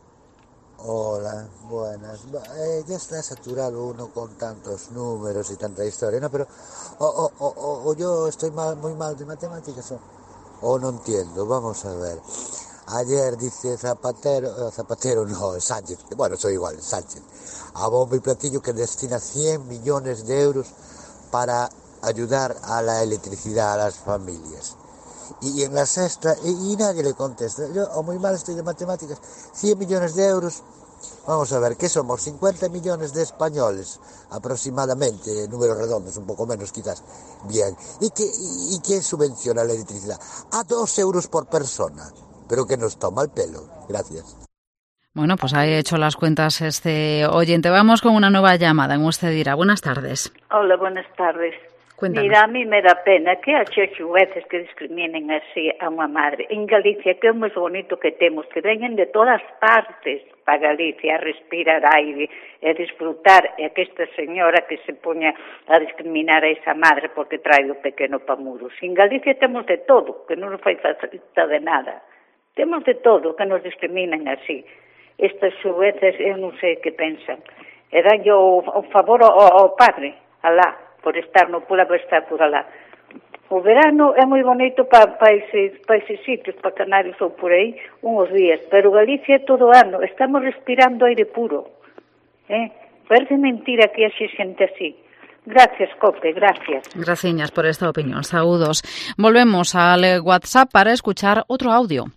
Hola, buenas. Ya está saturado uno con tantos números y tanta historia, ¿no? Pero o yo estoy muy mal de matemáticas o no entiendo. Vamos a ver. Ayer dice Zapatero no, Sánchez, bueno, soy igual, Sánchez, a bombo y platillo que destina 100 millones de euros para ayudar a la electricidad a las familias. Y en la sexta, y nadie le contesta. Yo, muy mal estoy de matemáticas, 100 millones de euros. Vamos a ver, ¿qué somos? 50 millones de españoles, aproximadamente, números redondos, un poco menos quizás. Bien, ¿y qué subvenciona la electricidad? A 2 euros por persona. Pero que nos toma el pelo. Gracias. Bueno, pues ha hecho las cuentas este oyente. Vamos con una nueva llamada en Usted Dirá. Buenas tardes. Hola, buenas tardes. Cuéntanos. Mira, a mí me da pena que haxa xueces que discriminen así a unha madre. En Galicia, que é o máis bonito que temos, que veñen de todas partes para Galicia a respirar aire e a disfrutar, e que esta señora que se poña a discriminar a esa madre porque trae o pequeno pamuros. En Galicia temos de todo, que non nos fai falta de nada. Temos de todo, que nos discriminan así. Estas xueces, eu non sei que pensan. E danlle o favor ao padre, alá, por estar no pula, por estar por alá. O verano é moi bonito para eses sitios, para Canarios ou por aí, uns días. Pero Galicia é todo ano, estamos respirando aire puro. Parece mentira que haxe xente así. Gracias, Cope, gracias. Gracias por esta opinión. Saludos. Volvemos al WhatsApp para escuchar otro audio.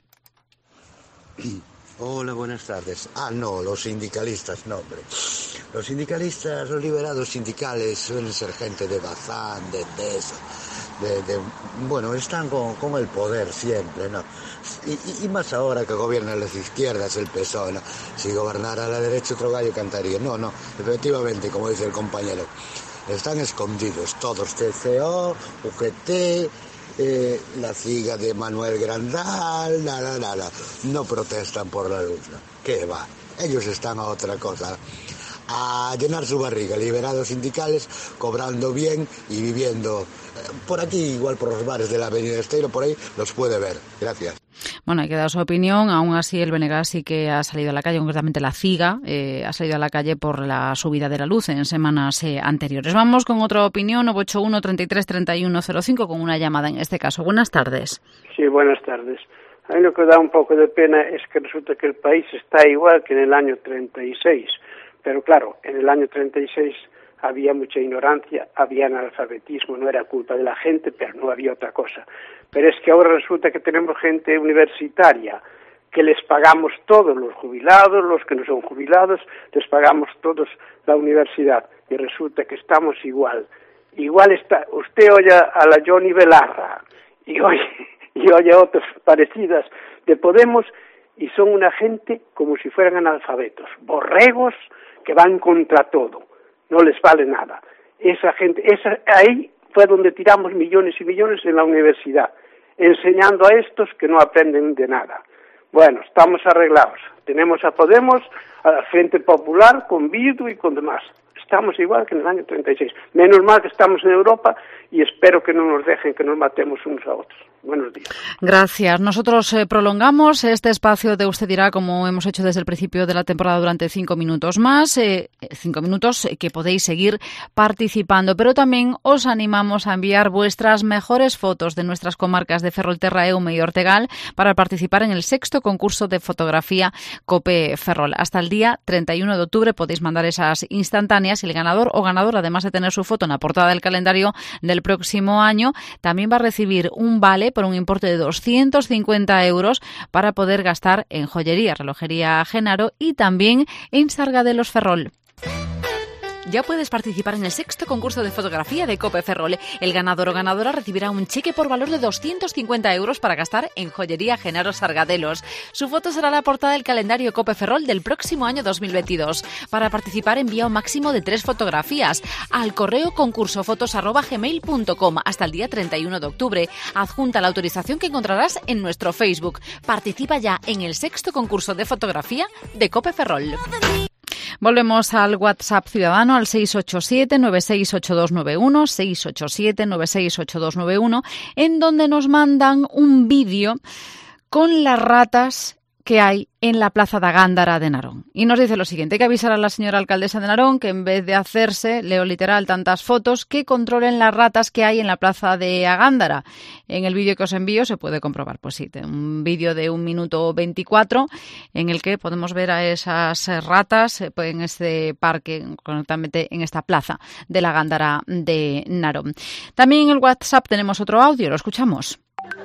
Hola, buenas tardes. No, los sindicalistas, no, hombre. Los sindicalistas, los liberados sindicales suelen ser gente de Bazán, de Endesa, bueno, están con el poder siempre, ¿no? Y más ahora que gobiernan las izquierdas, el PSOE, ¿no? Si gobernara a la derecha otro gallo cantaría. No, efectivamente, como dice el compañero, están escondidos todos, TCO, UGT... la ciga de Manuel Grandal, no protestan por la luz, ¿no? ¿Qué va? Ellos están a otra cosa, a llenar su barriga, liberados sindicales, cobrando bien y viviendo por aquí, igual por los bares de la Avenida Esteiro, por ahí los puede ver. Gracias. Bueno, hay que dar su opinión. Aún así, el BNG sí que ha salido a la calle, concretamente la CIGA, ha salido a la calle por la subida de la luz en semanas anteriores. Vamos con otra opinión, 981 33 31 05, con una llamada en este caso. Buenas tardes. Sí, buenas tardes. A mí lo que da un poco de pena es que resulta que el país está igual que en el año 36. Pero claro, en el año 36 había mucha ignorancia, había analfabetismo, no era culpa de la gente, pero no había otra cosa. Pero es que ahora resulta que tenemos gente universitaria, que les pagamos todos, los jubilados, los que no son jubilados, les pagamos todos la universidad, y resulta que estamos igual. Igual está, usted oye a la Johnny Belarra, y oye a otras parecidas de Podemos, y son una gente como si fueran analfabetos, borregos que van contra todo. No les vale nada. Esa gente, ahí fue donde tiramos millones y millones en la universidad, enseñando a estos que no aprenden de nada. Bueno, estamos arreglados. Tenemos a Podemos, a la Frente Popular, con Bildu y con demás. Estamos igual que en el año 36. Menos mal que estamos en Europa y espero que no nos dejen que nos matemos unos a otros. Buenos días. Gracias. Nosotros prolongamos este espacio de Usted dirá, como hemos hecho desde el principio de la temporada, durante 5 minutos más. 5 minutos que podéis seguir participando, pero también os animamos a enviar vuestras mejores fotos de nuestras comarcas de Ferrolterra, Eume y Ortegal para participar en el 6º concurso de fotografía COPE Ferrol. Hasta el día 31 de octubre podéis mandar esas instantáneas y el ganador o ganadora, además de tener su foto en la portada del calendario del próximo año, también va a recibir un vale por un importe de 250 euros para poder gastar en joyería, relojería Genaro y también en Sargadelos Ferrol. Ya puedes participar en el 6º concurso de fotografía de COPE Ferrol. El ganador o ganadora recibirá un cheque por valor de 250 euros para gastar en joyería Genaro Sargadelos. Su foto será la portada del calendario COPE Ferrol del próximo año 2022. Para participar envía un máximo de 3 fotografías al correo concursofotos@gmail.com hasta el día 31 de octubre. Adjunta la autorización que encontrarás en nuestro Facebook. Participa ya en el 6º concurso de fotografía de COPE Ferrol. Volvemos al WhatsApp ciudadano, al 687-968291, 687-968291, en donde nos mandan un vídeo con las ratas que hay en la plaza de Gándara de Narón. Y nos dice lo siguiente: hay que avisar a la señora alcaldesa de Narón que en vez de hacerse, leo literal, tantas fotos, que controlen las ratas que hay en la plaza de Gándara. En el vídeo que os envío se puede comprobar, pues sí, un vídeo de 1 minuto 24 en el que podemos ver a esas ratas en este parque, concretamente en esta plaza de la Gándara de Narón. También en el WhatsApp tenemos otro audio, lo escuchamos.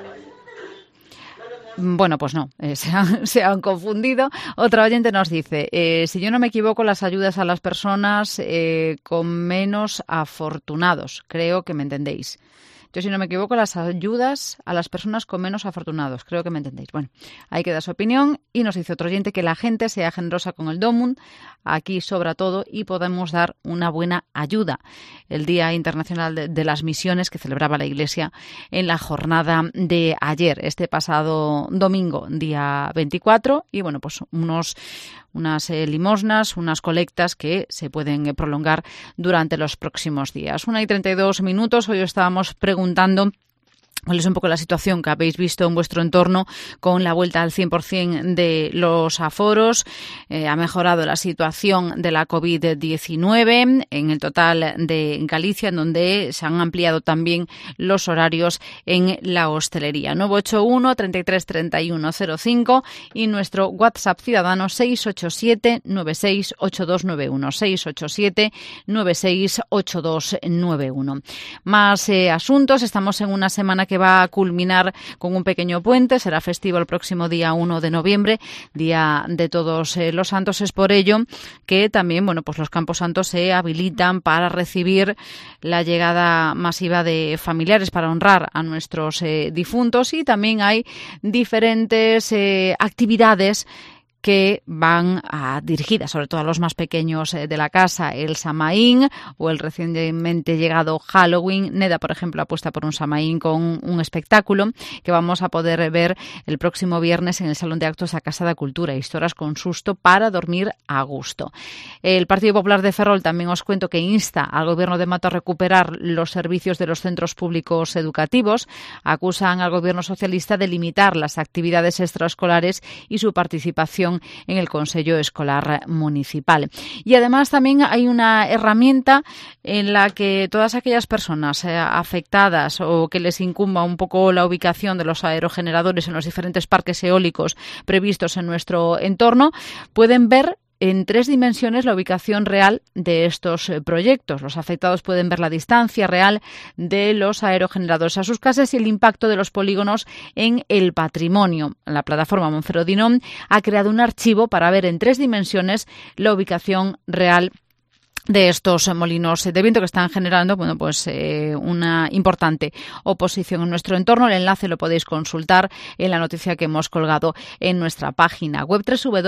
Bueno, pues no, se han confundido. Otra oyente nos dice, si yo no me equivoco, las ayudas a las personas con menos afortunados. Creo que me entendéis. Yo, si no me equivoco, las ayudas a las personas con menos afortunados. Creo que me entendéis. Bueno, hay que dar su opinión. Y nos dice otro oyente que la gente sea generosa con el DOMUN. Aquí sobra todo y podemos dar una buena ayuda. El Día Internacional de las Misiones que celebraba la Iglesia en la jornada de ayer, este pasado domingo, día 24. Y bueno, pues unas limosnas, unas colectas que se pueden prolongar durante los próximos días. 1:32. Hoy estábamos preguntando cuál es un poco la situación que habéis visto en vuestro entorno con la vuelta al 100% de los aforos. Ha mejorado la situación de la COVID-19 en el total de Galicia, en donde se han ampliado también los horarios en la hostelería. 981 33 31 05 y nuestro WhatsApp ciudadano 687 96 8291, 687 96 8291. Más asuntos. Estamos en una semana que va a culminar con un pequeño puente. Será festivo el próximo día 1 de noviembre, Día de Todos los Santos. Es por ello que también, bueno, pues los campos santos se habilitan para recibir la llegada masiva de familiares para honrar a nuestros difuntos, y también hay diferentes actividades que van dirigidas sobre todo a los más pequeños de la casa, el Samaín o el recientemente llegado Halloween. Neda, por ejemplo, apuesta por un Samaín con un espectáculo que vamos a poder ver el próximo viernes en el Salón de Actos a Casa da Cultura, Historias con susto para dormir a gusto. El Partido Popular de Ferrol también os cuento que insta al Gobierno de Mato a recuperar los servicios de los centros públicos educativos. Acusan al Gobierno socialista de limitar las actividades extraescolares y su participación en el Consejo Escolar Municipal. Y además también hay una herramienta en la que todas aquellas personas afectadas o que les incumba un poco la ubicación de los aerogeneradores en los diferentes parques eólicos previstos en nuestro entorno pueden ver en 3 dimensiones la ubicación real de estos proyectos. Los afectados pueden ver la distancia real de los aerogeneradores a sus casas y el impacto de los polígonos en el patrimonio. La plataforma Monferrodinom ha creado un archivo para ver en 3 dimensiones la ubicación real de estos molinos de viento que están generando una importante oposición en nuestro entorno. El enlace lo podéis consultar en la noticia que hemos colgado en nuestra página web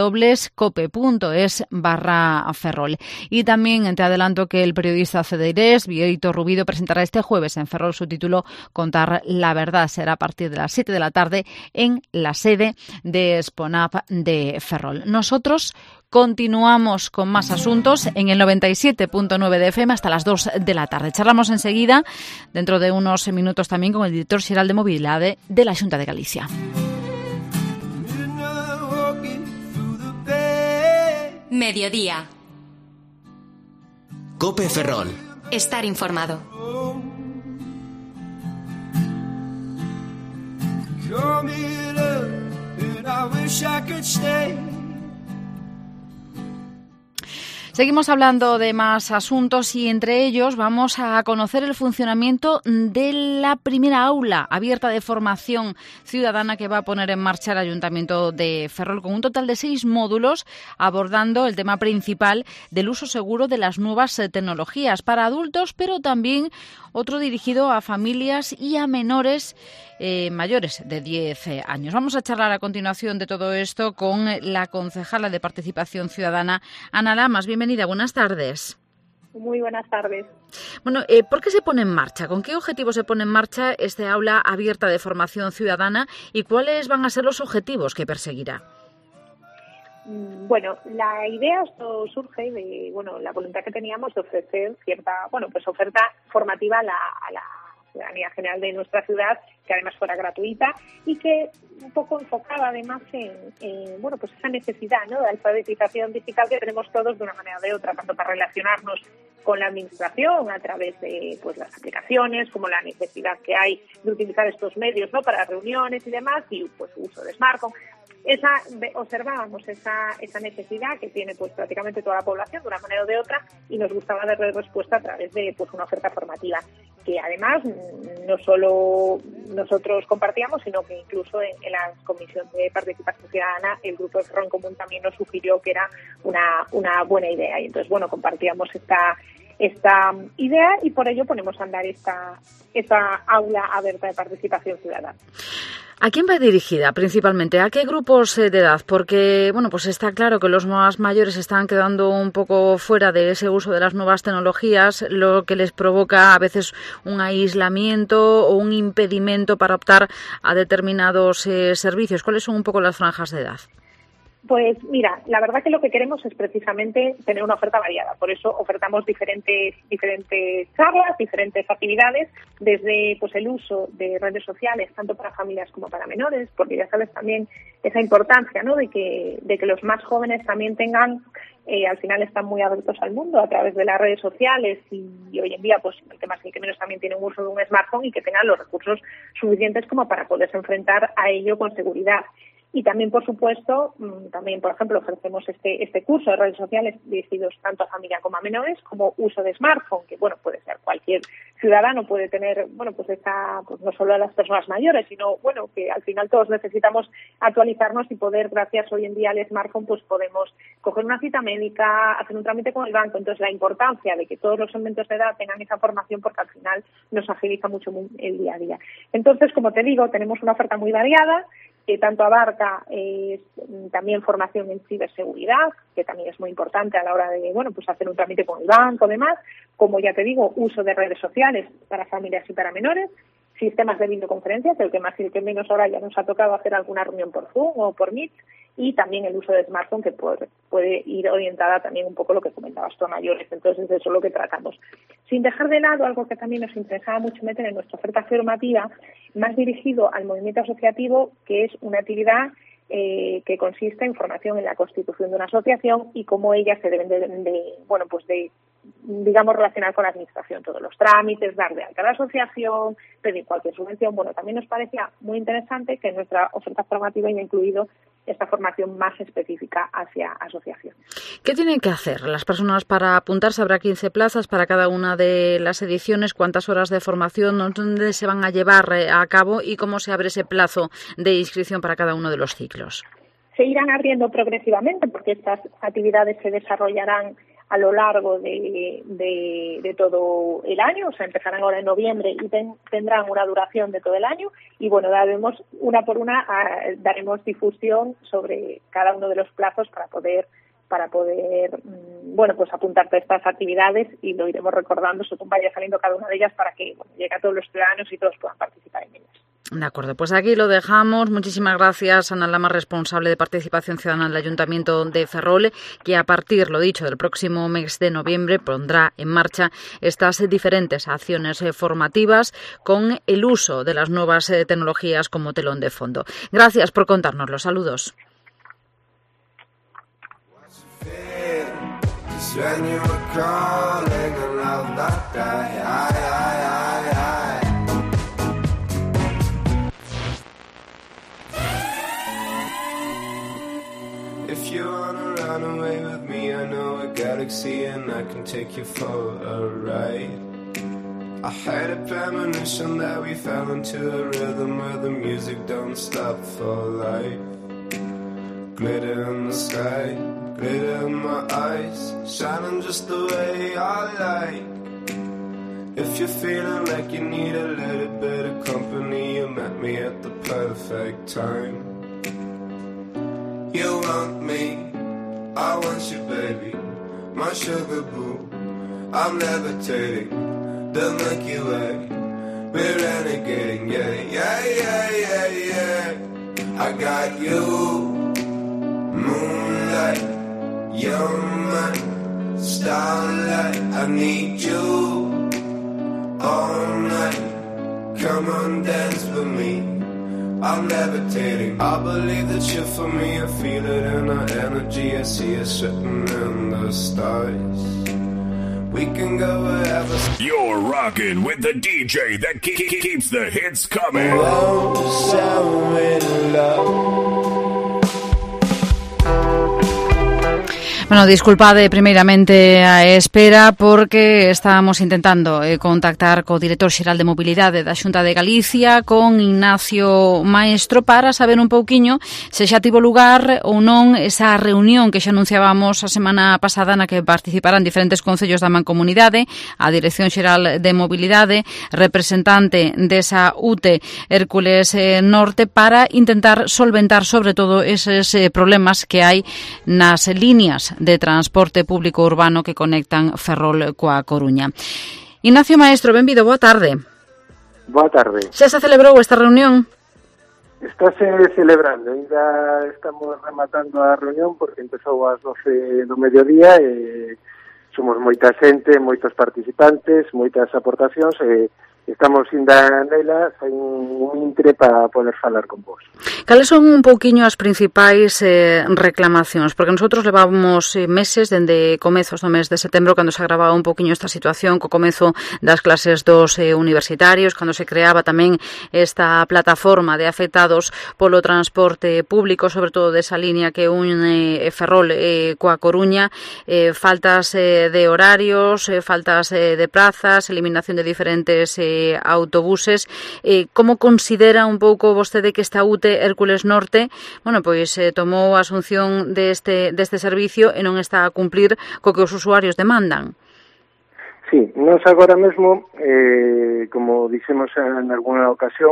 www.cope.es/Ferrol. Y también te adelanto que el periodista cedeirés Bieito Rubido presentará este jueves en Ferrol su título Contar la verdad. Será a partir de las 7 de la tarde en la sede de Sponap de Ferrol. Nosotros continuamos con más asuntos en el 97.9 de FM hasta las 2 de la tarde. Charlamos enseguida, dentro de unos minutos también, con el director xeral de Mobilidade de la Xunta de Galicia. Mediodía. COPE Ferrol. Estar informado. Seguimos hablando de más asuntos y entre ellos vamos a conocer el funcionamiento de la primera aula abierta de formación ciudadana que va a poner en marcha el Ayuntamiento de Ferrol, con un total de 6 módulos abordando el tema principal del uso seguro de las nuevas tecnologías para adultos, pero también otro dirigido a familias y a menores mayores de 10 años. Vamos a charlar a continuación de todo esto con la concejala de Participación Ciudadana, Ana Lamas. Bienvenida, buenas tardes. Muy buenas tardes. Bueno, ¿por qué se pone en marcha? ¿Con qué objetivo se pone en marcha este aula abierta de formación ciudadana y cuáles van a ser los objetivos que perseguirá? Bueno, la idea surge de la voluntad que teníamos de ofrecer cierta oferta formativa a la ciudadanía general de nuestra ciudad, que además fuera gratuita y que un poco enfocada además en esa necesidad, ¿no?, de alfabetización digital que tenemos todos de una manera o de otra, tanto para relacionarnos con la administración a través de las aplicaciones, como la necesidad que hay de utilizar estos medios, ¿no?, para reuniones y demás, y uso de smartphone. Observábamos esa necesidad que tiene prácticamente toda la población de una manera o de otra, y nos gustaba darle respuesta a través de una oferta formativa que además no solo nosotros compartíamos, sino que incluso en la Comisión de Participación Ciudadana el Grupo de Ferrol en Común también nos sugirió que era una buena idea, y entonces compartíamos esta idea y por ello ponemos a andar esta aula abierta de participación ciudadana. ¿A quién va dirigida principalmente? ¿A qué grupos de edad? Porque, está claro que los más mayores están quedando un poco fuera de ese uso de las nuevas tecnologías, lo que les provoca a veces un aislamiento o un impedimento para optar a determinados servicios. ¿Cuáles son un poco las franjas de edad? Pues mira, la verdad que lo que queremos es precisamente tener una oferta variada. Por eso ofertamos diferentes charlas, diferentes actividades, desde el uso de redes sociales, tanto para familias como para menores, porque ya sabes también esa importancia, ¿no?, de que los más jóvenes también tengan, al final están muy abiertos al mundo a través de las redes sociales, y hoy en día el tema es que menos también tienen uso de un smartphone y que tengan los recursos suficientes como para poderse enfrentar a ello con seguridad. Y también, por supuesto, por ejemplo, ofrecemos este curso de redes sociales dirigidos tanto a familia como a menores, como uso de smartphone, que puede ser cualquier ciudadano, puede tener, no solo a las personas mayores, sino, que al final todos necesitamos actualizarnos y poder, gracias hoy en día al smartphone, podemos coger una cita médica, hacer un trámite con el banco. Entonces, la importancia de que todos los segmentos de edad tengan esa formación, porque al final nos agiliza mucho el día a día. Entonces, como te digo, tenemos una oferta muy variada, tanto abarca también formación en ciberseguridad, que también es muy importante a la hora de, bueno, pues hacer un trámite con el banco, demás, como ya te digo, uso de redes sociales para familias y para menores, sistemas de videoconferencias, el que más y el que menos ahora ya nos ha tocado hacer alguna reunión por Zoom o por Meet, y también el uso de smartphone, que puede ir orientada también un poco lo que comentabas tú a mayores. Entonces, eso es lo que tratamos. Sin dejar de lado algo que también nos interesaba mucho meter en nuestra oferta formativa, más dirigido al movimiento asociativo, que es una actividad que consiste en formación en la constitución de una asociación y cómo ellas se deben digamos, relacionar con la administración, todos los trámites, dar de alta a la asociación, pedir cualquier subvención. Bueno, también nos parecía muy interesante que en nuestra oferta formativa haya incluido esta formación más específica hacia asociaciones. ¿Qué tienen que hacer las personas para apuntarse? Habrá 15 plazas para cada una de las ediciones. ¿Cuántas horas de formación? ¿Dónde se van a llevar a cabo? ¿Y cómo se abre ese plazo de inscripción para cada uno de los ciclos? Se irán abriendo progresivamente porque estas actividades se desarrollarán a lo largo de todo el año, o sea, empezarán ahora en noviembre y tendrán una duración de todo el año, y bueno, daremos una por una, daremos difusión sobre cada uno de los plazos para poder bueno, pues apuntarte a estas actividades, y lo iremos recordando según vaya saliendo cada una de ellas para que llegue a todos los ciudadanos y todos puedan participar en ellas. De acuerdo, pues aquí lo dejamos. Muchísimas gracias, Ana Lama, responsable de Participación Ciudadana del Ayuntamiento de Ferrol, que a partir, lo dicho, del próximo mes de noviembre pondrá en marcha estas diferentes acciones formativas con el uso de las nuevas tecnologías como telón de fondo. Gracias por contárnoslo. Saludos. If you wanna run away with me, I know a galaxy and I can take you for a ride. I had a premonition that we fell into a rhythm where the music don't stop for life. Glitter in the sky, glitter in my eyes, shining just the way I like. If you're feeling like you need a little bit of company, you met me at the perfect time. You want me, I want you, baby, my sugar boo. I'm levitating, the Milky Way, we're renegading, yeah, yeah, yeah, yeah, yeah. I got you, moonlight, you're my starlight. I need you all night, come on, dance with me. I'm levitating, I believe that you're for me. I feel it in our energy, I see it written in the stars. We can go wherever. You're rocking with the DJ that keeps the hits coming. So in love. Bueno, disculpade primeiramente a espera porque estábamos intentando contactar co director xeral de Mobilidade da Xunta de Galicia, con Ignacio Maestro, para saber un pouquiño se xa tivo lugar ou non esa reunión que xa anunciábamos a semana pasada na que participaran diferentes concellos da Mancomunidade, a Dirección Xeral de Mobilidade, representante desa UTE Hércules Norte, para intentar solventar sobre todo eses problemas que hai nas líneas de transporte público urbano que conectan Ferrol coa Coruña. Ignacio Maestro, benvido, boa tarde. Boa tarde. Xa se celebrou esta reunión? Estáse celebrando, ainda estamos rematando a reunión porque empezou ás 12 do mediodía e somos moita xente, moitos participantes, moitas aportacións e estamos ainda nela sen un intre para poder falar con vos. Cales son un pouquiño as principais reclamacións? Porque nosotros levábamos meses dende comezos do mes de setembro, cando se agravaba un pouquiño esta situación, co comezo das clases dos universitarios, cando se creaba tamén esta plataforma de afectados polo transporte público, sobre todo desa línea que une Ferrol coa Coruña, faltas de horarios, faltas de plazas, eliminación de diferentes autobuses. Como considera un pouco vostede que esta UTE Hércules Norte, bueno, pois tomou a asunción deste servicio e non está a cumplir co que os usuarios demandan? Sí, nós agora mesmo, como dixemos en alguna ocasión,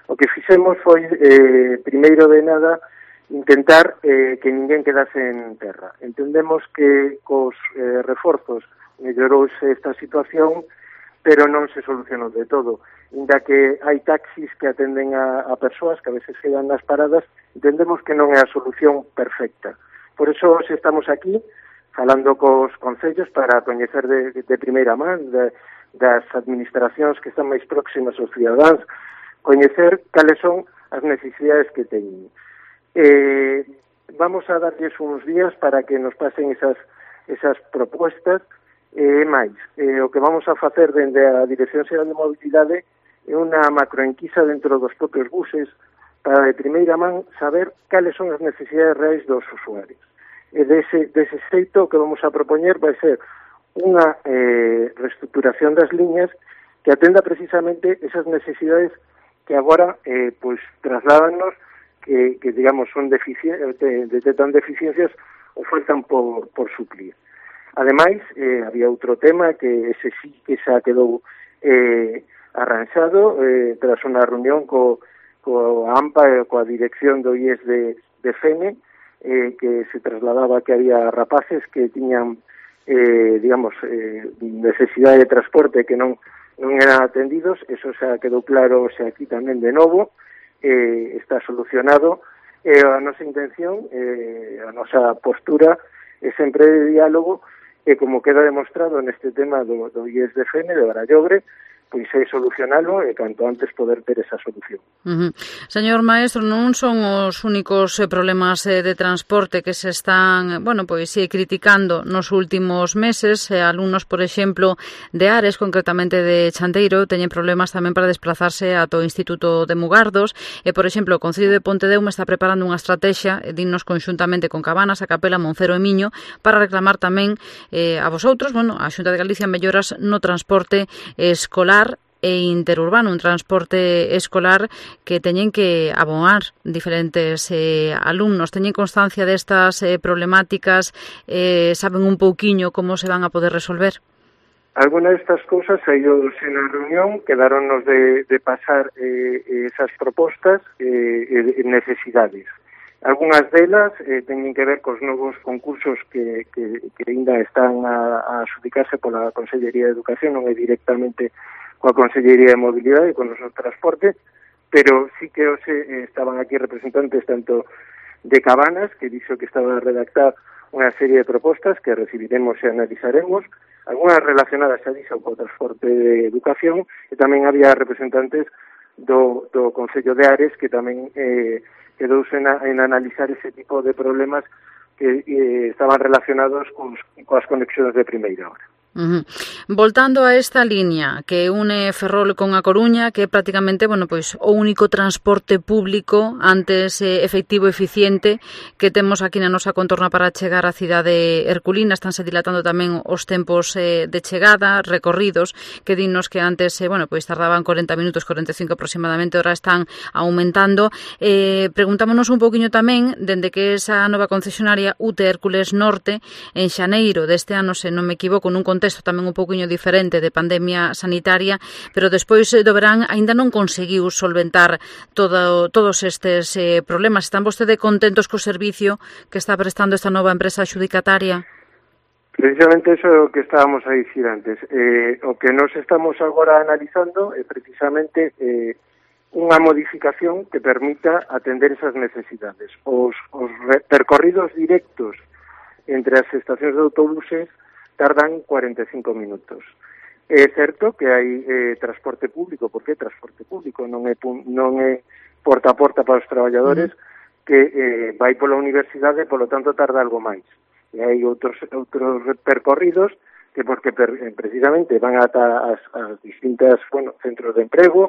O que fixemos foi, primeiro de nada, intentar que ninguén quedase en terra. Entendemos que cos reforzos mellorouse esta situación, pero non se solucionou de todo. Inda que hai taxis que atenden a persoas que a veces quedan nas paradas, entendemos que non é a solución perfecta. Por eso hoxe estamos aquí, falando cos concellos para coñecer de primeira man das administracións que están máis próximas aos cidadáns, coñecer cales son as necesidades que teñen. Vamos a darles uns días para que nos pasen esas propuestas. Mais, o que vamos a facer dende a Dirección Xeral de Mobilidade é unha macroenquisa dentro dos propios buses para de primeira man saber cales son as necesidades reais dos usuarios. E dese xeito o que vamos a propoñer vai ser unha reestructuración das liñas que atenda precisamente esas necesidades que agora pois trasládanos que digamos son detectan deficiencias ou faltan por suplir. Ademais, había outro tema que ese sí que xa quedou arranxado tras unha reunión co AMPA e coa dirección do IES de FEME, que se trasladaba que había rapaces que tiñan, necesidade de transporte que non eran atendidos. Eso xa quedou claro xa aquí tamén de novo, está solucionado. A nosa intención, a nosa postura é sempre de diálogo, e como queda demostrado neste tema do IES de FEME, de Barallobre, pois é solucionalo e canto antes poder ter esa solución. Señor maestro, non son os únicos problemas de transporte que se están, criticando nos últimos meses. Alumnos, por exemplo, de Ares, concretamente de Chanteiro, teñen problemas tamén para desplazarse ata o Instituto de Mugardos. E, por exemplo, o Concello de Pontedeume está preparando unha estrategia, dignos conxuntamente con Cabanas, a Capela, Moncero e Miño, para reclamar tamén a vosotros, a Xunta de Galicia, melloras no transporte escolar e interurbano, un transporte escolar que teñen que abonar diferentes alumnos. Teñen constancia destas problemáticas, saben un pouquiño como se van a poder resolver? Algunas de estas cousas saídos en a reunión, quedaronnos de pasar esas propostas e necesidades. Algunhas delas teñen que ver cos novos concursos que ainda están a adxudicarse pola Consellería de Educación, non é directamente coa Consellería de Mobilidade e con o transporte, pero sí que estaban aquí representantes tanto de Cabanas, que dixo que estaba a redactar unha serie de propostas que recibiremos e analizaremos, algunhas relacionadas xa dixo co transporte de educación, e tamén había representantes do Concello de Ares que tamén quedouse en analizar ese tipo de problemas que estaban relacionados coas conexións de primeira hora. Voltando a esta liña que une Ferrol con A Coruña, que é prácticamente, o único transporte público antes efectivo e eficiente que temos aquí na nosa contorna para chegar á cidade herculina. Estánse dilatando tamén os tempos de chegada, recorridos que dinnos que antes, tardaban 40 minutos, 45 aproximadamente, ahora están aumentando. Preguntámonos un pouquiño tamén, dende que esa nova concesionaria UT Hércules Norte, en xaneiro deste ano, se non me equivoco, nun contexto tamén un pouquiño diferente de pandemia sanitaria, pero despois do verán aínda non conseguiu solventar todos estes problemas. Están vostede contentos co servicio que está prestando esta nova empresa adxudicataria? Precisamente eso é o que estábamos a dicir antes. O que nos estamos agora analizando é precisamente unha modificación que permita atender esas necesidades. Os percorridos directos entre as estacións de autobuses tardan 45 minutos. É certo que hai transporte público, porque transporte público non é porta a porta para os traballadores, que vai pola universidade e, polo tanto, tarda algo máis. E hai outros percorridos que porque precisamente van ata as distintas centros de emprego,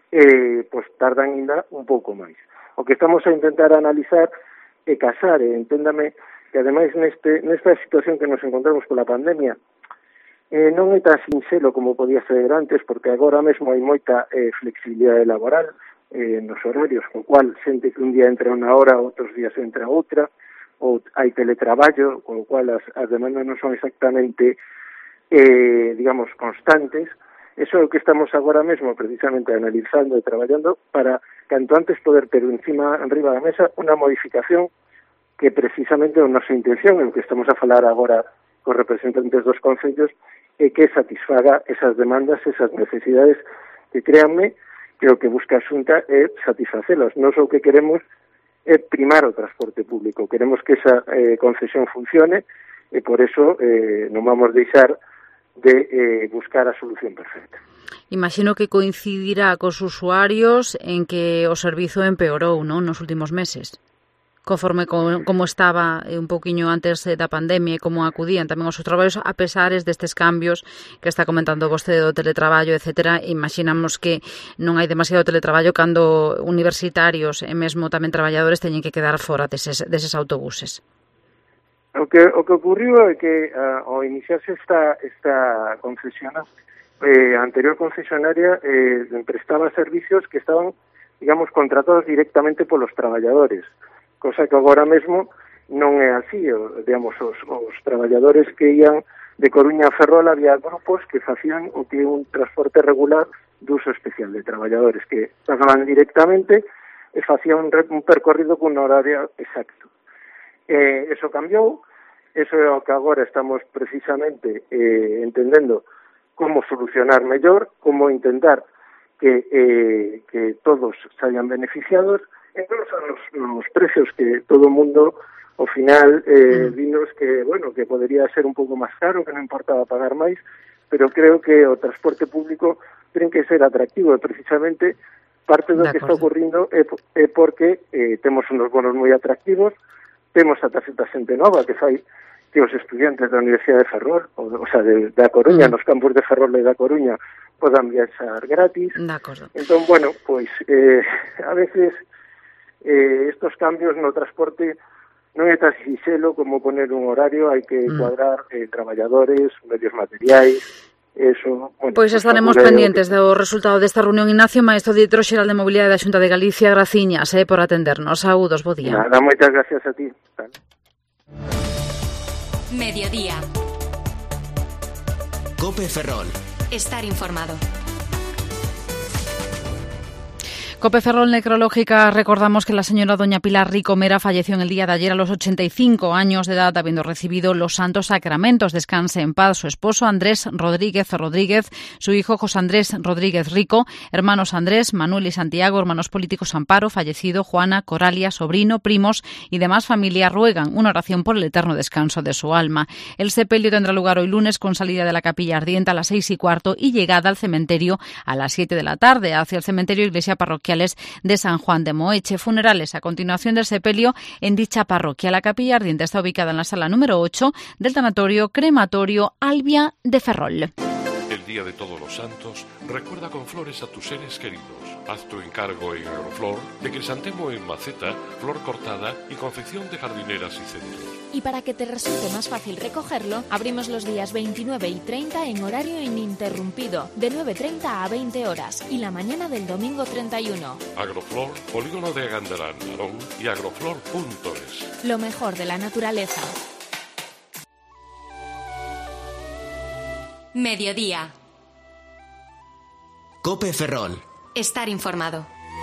tardan ainda un pouco máis. O que estamos a intentar analizar é casar, enténdame, que ademais nesta situación que nos encontramos pola pandemia non é tan sinxelo como podía ser antes, porque agora mesmo hai moita flexibilidade laboral nos horarios, co cual xente que un día entra unha hora, outros días entra outra, ou hai teletraballo, co cual as demandas non son exactamente constantes. Eso é o que estamos agora mesmo precisamente analizando e traballando para canto antes poder ter enriba da mesa unha modificación que precisamente a nosa intención, o que estamos a falar agora cos representantes dos concellos, é que satisfaga esas demandas, esas necesidades que, créanme, que o que busca a Xunta é satisfacelas. Nós o que queremos é primar o transporte público, queremos que esa concesión funcione e por eso non vamos deixar de buscar a solución perfecta. Imagino que coincidirá cos usuarios en que o servizo empeorou, non, nos últimos meses, conforme como estaba un poquinho antes da pandemia e como acudían tamén os seus traballos, a pesares destes cambios que está comentando vostede do teletraballo, etcétera. Imaginamos que non hai demasiado teletraballo cando universitarios e mesmo tamén traballadores teñen que quedar fora deses autobuses. O que ocurriu é que ao iniciarse esta concesión, a anterior concesionaria prestaba servicios que estaban, digamos, contratados directamente polos traballadores, cosa que agora mesmo non é así. Digamos, os traballadores que ian de Coruña a Ferrol, había grupos que facían o que é un transporte regular de uso especial de traballadores que pagaban directamente e facían un percorrido con un horario exacto. Eso cambiou, eso é o que agora estamos precisamente entendendo como solucionar mellor, como intentar que todos saian beneficiados, e non son os precios que todo o mundo, ao final, vinos que, bueno, que podería ser un pouco máis caro, que non importaba pagar máis, pero creo que o transporte público ten que ser atractivo, e precisamente parte do que está ocurrindo é porque temos unos bonos moi atractivos, temos a tarxeta Xente Nova que fai que os estudiantes da Universidade de Ferrol, o sea, da Coruña, nos campus de Ferrol e da Coruña, podan viaxar gratis. Entón, bueno, pois, a veces estos cambios no transporte non é tan sinxelo como poner un horario, hai que cuadrar traballadores, medios materiais. Eso, bueno, pois estaremos pendientes do resultado desta reunión. Ignacio Maestro, director xeral de Mobilidade da Xunta de Galicia, graciñas por atendernos. Saúdos, bo día. Nada, moitas gracias a ti. Mediodía. Cope Ferrol. Estar informado. Cope Ferrol Necrológica, recordamos que la señora doña Pilar Rico Mera falleció en el día de ayer a los 85 años de edad, habiendo recibido los santos sacramentos. Descanse en paz su esposo Andrés Rodríguez, su hijo José Andrés Rodríguez Rico, hermanos Andrés, Manuel y Santiago, hermanos políticos Amparo, fallecido, Juana, Coralia, sobrino, primos y demás familia ruegan una oración por el eterno descanso de su alma. El sepelio tendrá lugar hoy lunes con salida de la capilla ardiente a las 6:15 y llegada al cementerio a las 7 de la tarde hacia el cementerio Iglesia Parroquial de San Juan de Moeche. Funerales a continuación del sepelio en dicha parroquia. La capilla ardiente está ubicada en la sala número 8 del tanatorio crematorio Albia de Ferrol. El Día de Todos los Santos, recuerda con flores a tus seres queridos. Haz tu encargo en Agroflor de crisantemo en maceta, flor cortada y confección de jardineras y centros. Y para que te resulte más fácil recogerlo, abrimos los días 29 y 30 en horario ininterrumpido, de 9:30 a 20 horas, y la mañana del domingo 31. Agroflor, Polígono de Agandarán, Narón y agroflor.es. Lo mejor de la naturaleza. Mediodía. Cope Ferrol. Estar informado.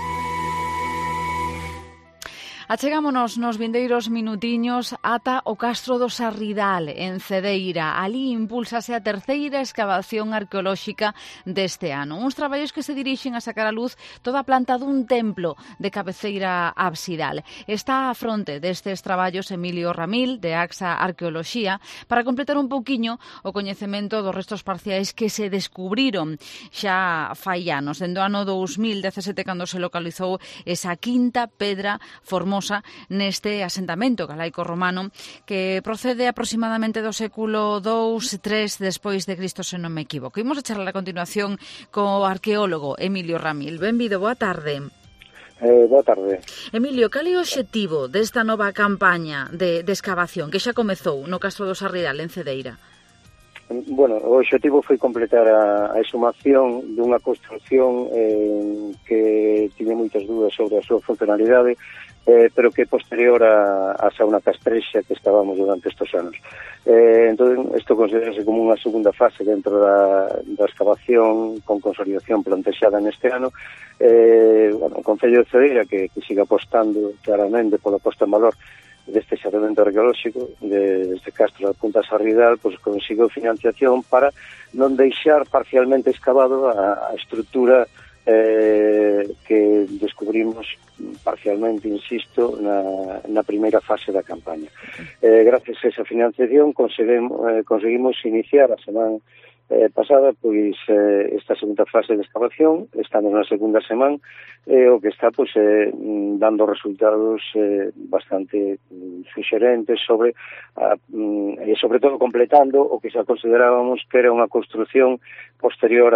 Achegámonos nos vindeiros minutiños ata o Castro do Sarridal, en Cedeira. Ali impúlsase a terceira escavación arqueolóxica deste ano. Uns traballos que se dirixen a sacar a luz toda a planta dun templo de cabeceira absidal. Está á fronte destes traballos Emilio Ramil, de AXA Arqueoloxía, para completar un pouquiño o coñecemento dos restos parciais que se descubriron xa fai anos. Dende o ano 2017, cando se localizou esa quinta pedra formosa neste asentamento galaico romano que procede aproximadamente do século II-III despois de Cristo, se non me equivoco. Imos a charlar a continuación co arqueólogo Emilio Ramil. Benvido, boa tarde. Boa tarde. Emilio, cal é o obxectivo desta nova campaña de excavación que xa comezou no Castro do Sarridal, en Cedeira? Bueno, o obxectivo foi completar a exhumación dunha construción que tiña moitas dúdas sobre a súa funcionalidade, pero que é posterior a sauna castrexa que estábamos durante estes anos. Entón, isto considerase como unha segunda fase dentro da excavación con consolidación plantexada neste ano. Bueno, o Concello de Cedeira que siga apostando claramente pola posta en valor deste xacemento arqueolóxico deste Castro da Punta Sarridal, pois conseguiu financiación para non deixar parcialmente excavado a estrutura que descubrimos parcialmente, insisto, na primeira fase da campaña. Gracias a esa financiación conseguimos iniciar a semana pasada pois esta segunda fase de excavación. Estamos na segunda semana o que está pois dando resultados bastante suxerentes sobre todo completando o que xa considerábamos que era unha construción posterior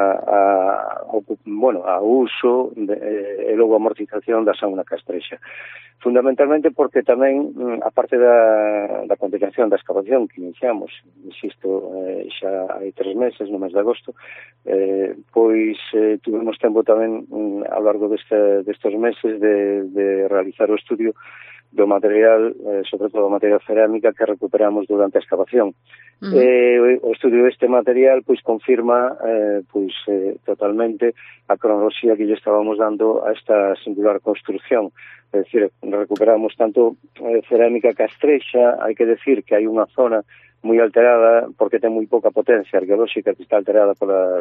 ao uso e logo amortización da sauna castrexa. Fundamentalmente porque tamén, a parte da continuación da excavación que iniciamos, insisto, xa hai 3 meses, no mes de agosto, pois tuvemos tempo tamén ao largo destes meses de realizar o estudio do material, sobre todo o material cerámica que recuperamos durante a excavación. O estudio deste material pois confirma totalmente a cronoloxía que lle estábamos dando a esta singular construción. É dicir, recuperamos tanto cerámica castrexa, hai que decir que hai unha zona moi alterada porque ten moi pouca potencia arqueolóxica, que está alterada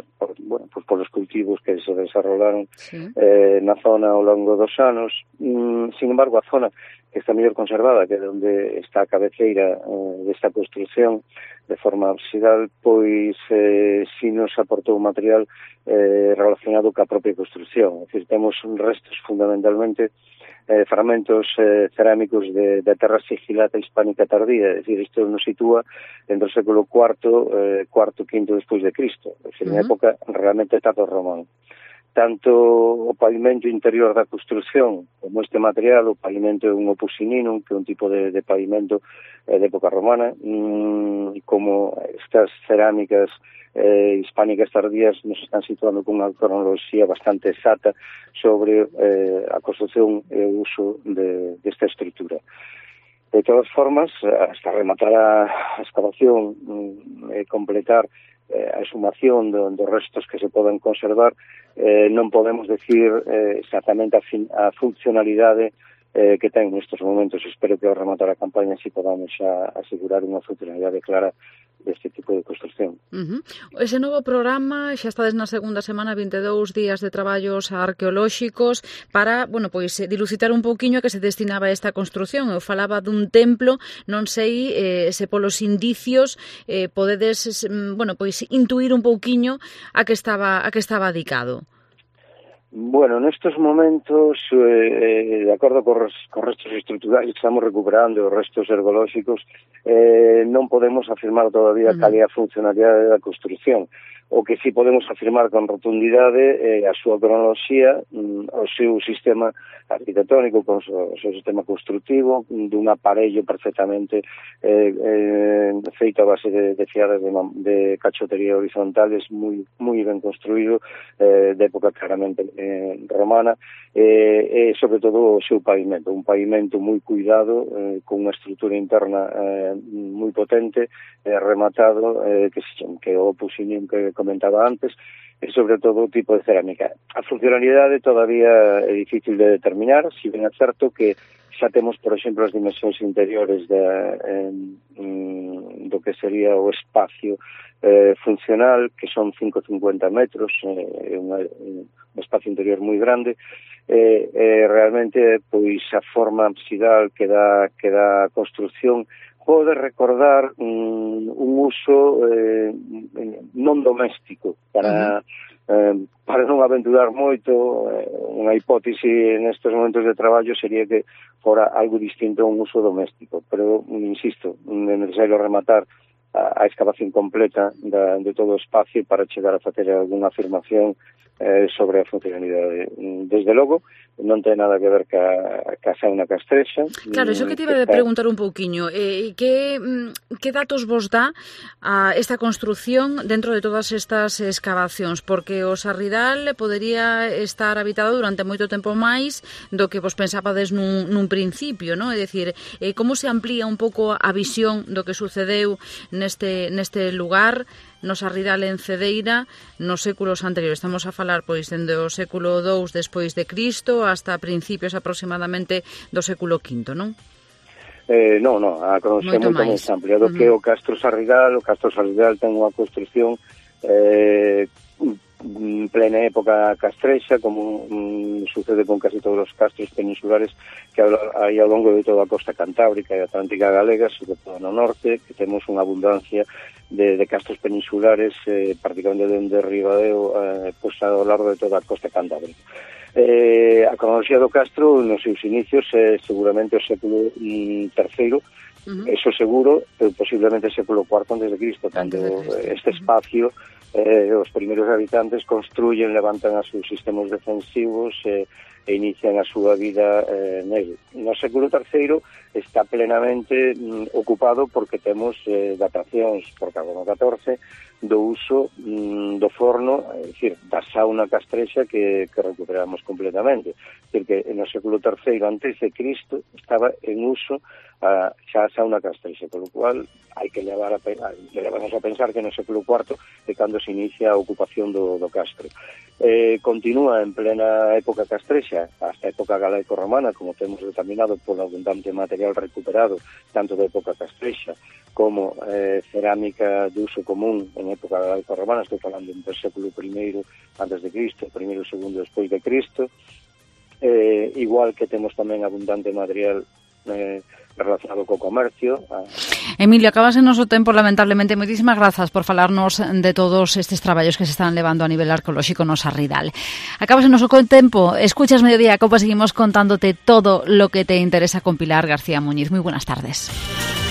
polos cultivos que se desarrollaron na zona ao longo dos anos. Sin embargo, a zona que está mellor conservada, que é onde está a cabeceira desta construción de forma absidal, pois si nos aportou material relacionado ca propia construción. É dicir, temos restos fundamentalmente fragmentos cerámicos de terra sigilata hispánica tardía, é dicir, isto nos sitúa entre o século IV, V despois de Cristo, é dicir, en época realmente tardo romano. Tanto o pavimento interior da construción como este material, o pavimento é un opus sininum, que é un tipo de pavimento de época romana, como estas cerámicas hispánicas tardías nos están situando con unha cronoloxía bastante exacta sobre a construción e o uso desta estrutura. De todas formas, hasta rematar a excavación e completar a exhumación dos restos que se poden conservar, non podemos decir exactamente a funcionalidade que ten nestes momentos. Espero que ao rematar a campaña si podamos xa asegurar unha funcionalidade clara deste tipo de construción. Ese novo programa, xa estades na segunda semana, 22 días de traballos arqueolóxicos para, dilucitar un pouquiño a que se destinaba esta construción. Eu falaba dun templo, non sei se polos indicios podedes, intuir un pouquiño a que estaba dedicado. Bueno, nestes momentos, de acordo cos restos estruturais que estamos recuperando, os restos ergolóxicos, non podemos afirmar todavía cal é a funcionalidade da construción. O que sí podemos afirmar con rotundidade é a súa cronoloxía, o seu sistema arquitectónico, o seu sistema construtivo, dun aparello perfectamente feito a base de fiadas de cachotería horizontales moi ben construído, de época claramente romana, e sobre todo o seu pavimento, un pavimento moi cuidado, con unha estrutura interna moi potente, rematado, que o opus sininum que comentaba antes, e sobre todo o tipo de cerámica. A funcionalidade todavía é difícil de determinar, si ben é certo que xa temos, por exemplo, as dimensións interiores do que sería o espacio funcional, que son 150 metros, un espacio interior moi grande, realmente pois a forma absidal que dá a construción pode recordar un uso non doméstico para non aventurar moito. Unha hipótese nestes momentos de traballo sería que fora algo distinto a un uso doméstico, pero insisto, é necesario rematar a excavación completa de todo o espacio para chegar a facer algunha afirmación sobre a funcionalidade. Desde logo, non ten nada que ver ca sauna castrexa. Claro, iso que te iba a preguntar un pouquiño. Que datos vos dá a esta construción dentro de todas estas excavacións? Porque o Sarridal podería estar habitado durante moito tempo máis do que vos pensabades nun principio, non? É dicir, como se amplía un pouco a visión do que sucedeu neste lugar, no Sarridal en Cedeira, nos séculos anteriores? Estamos a falar, pois, dende o século II despois de Cristo hasta principios aproximadamente do século V, non? Non, a cronoloxía moito máis amplia do que o Castro Sarridal. O Castro Sarridal ten unha construción plena época castrexa, como sucede con casi todos os castros peninsulares que hai ao longo de toda a costa cantábrica e atlántica galega, sobre todo no norte, que temos unha abundancia de castros peninsulares, particularmente dende Ribadeo, pois ao largo de toda a costa cantábrica. A cronoloxía do castro nos seus inicios é seguramente o século III, eso seguro, pero posiblemente século IV antes de Cristo, cando este espacio os primeiros habitantes construyen, levantan os seus sistemas defensivos e inician a súa vida nel. No século III está plenamente ocupado porque temos datacións por carbono 14 do uso do forno, é dicir, da sauna castrexa que recuperamos completamente. É dicir, que no século III antes de Cristo estaba en uso xa a sauna castrexa, polo cual hai que levarnos a pensar que no século IV é cando se inicia a ocupación do castro. Continúa en plena época castrexa hasta a época galaico-romana, como temos determinado polo abundante material recuperado tanto da época castrexa como cerámica de uso común en época galaico-romana. Estou falando do século I antes de Cristo, primeiro e segundo despois de Cristo, igual que temos tamén abundante material relacionado co comercio. Emilio, acabas en noso tempo, lamentablemente. Moitísimas grazas por falarnos de todos estes traballos que se están levando a nivel arqueolóxico no Sarridal. Acabas en noso tempo. Escuchas Mediodía Copa, seguimos contándote todo lo que te interesa con Pilar García Muñiz. Muy buenas tardes.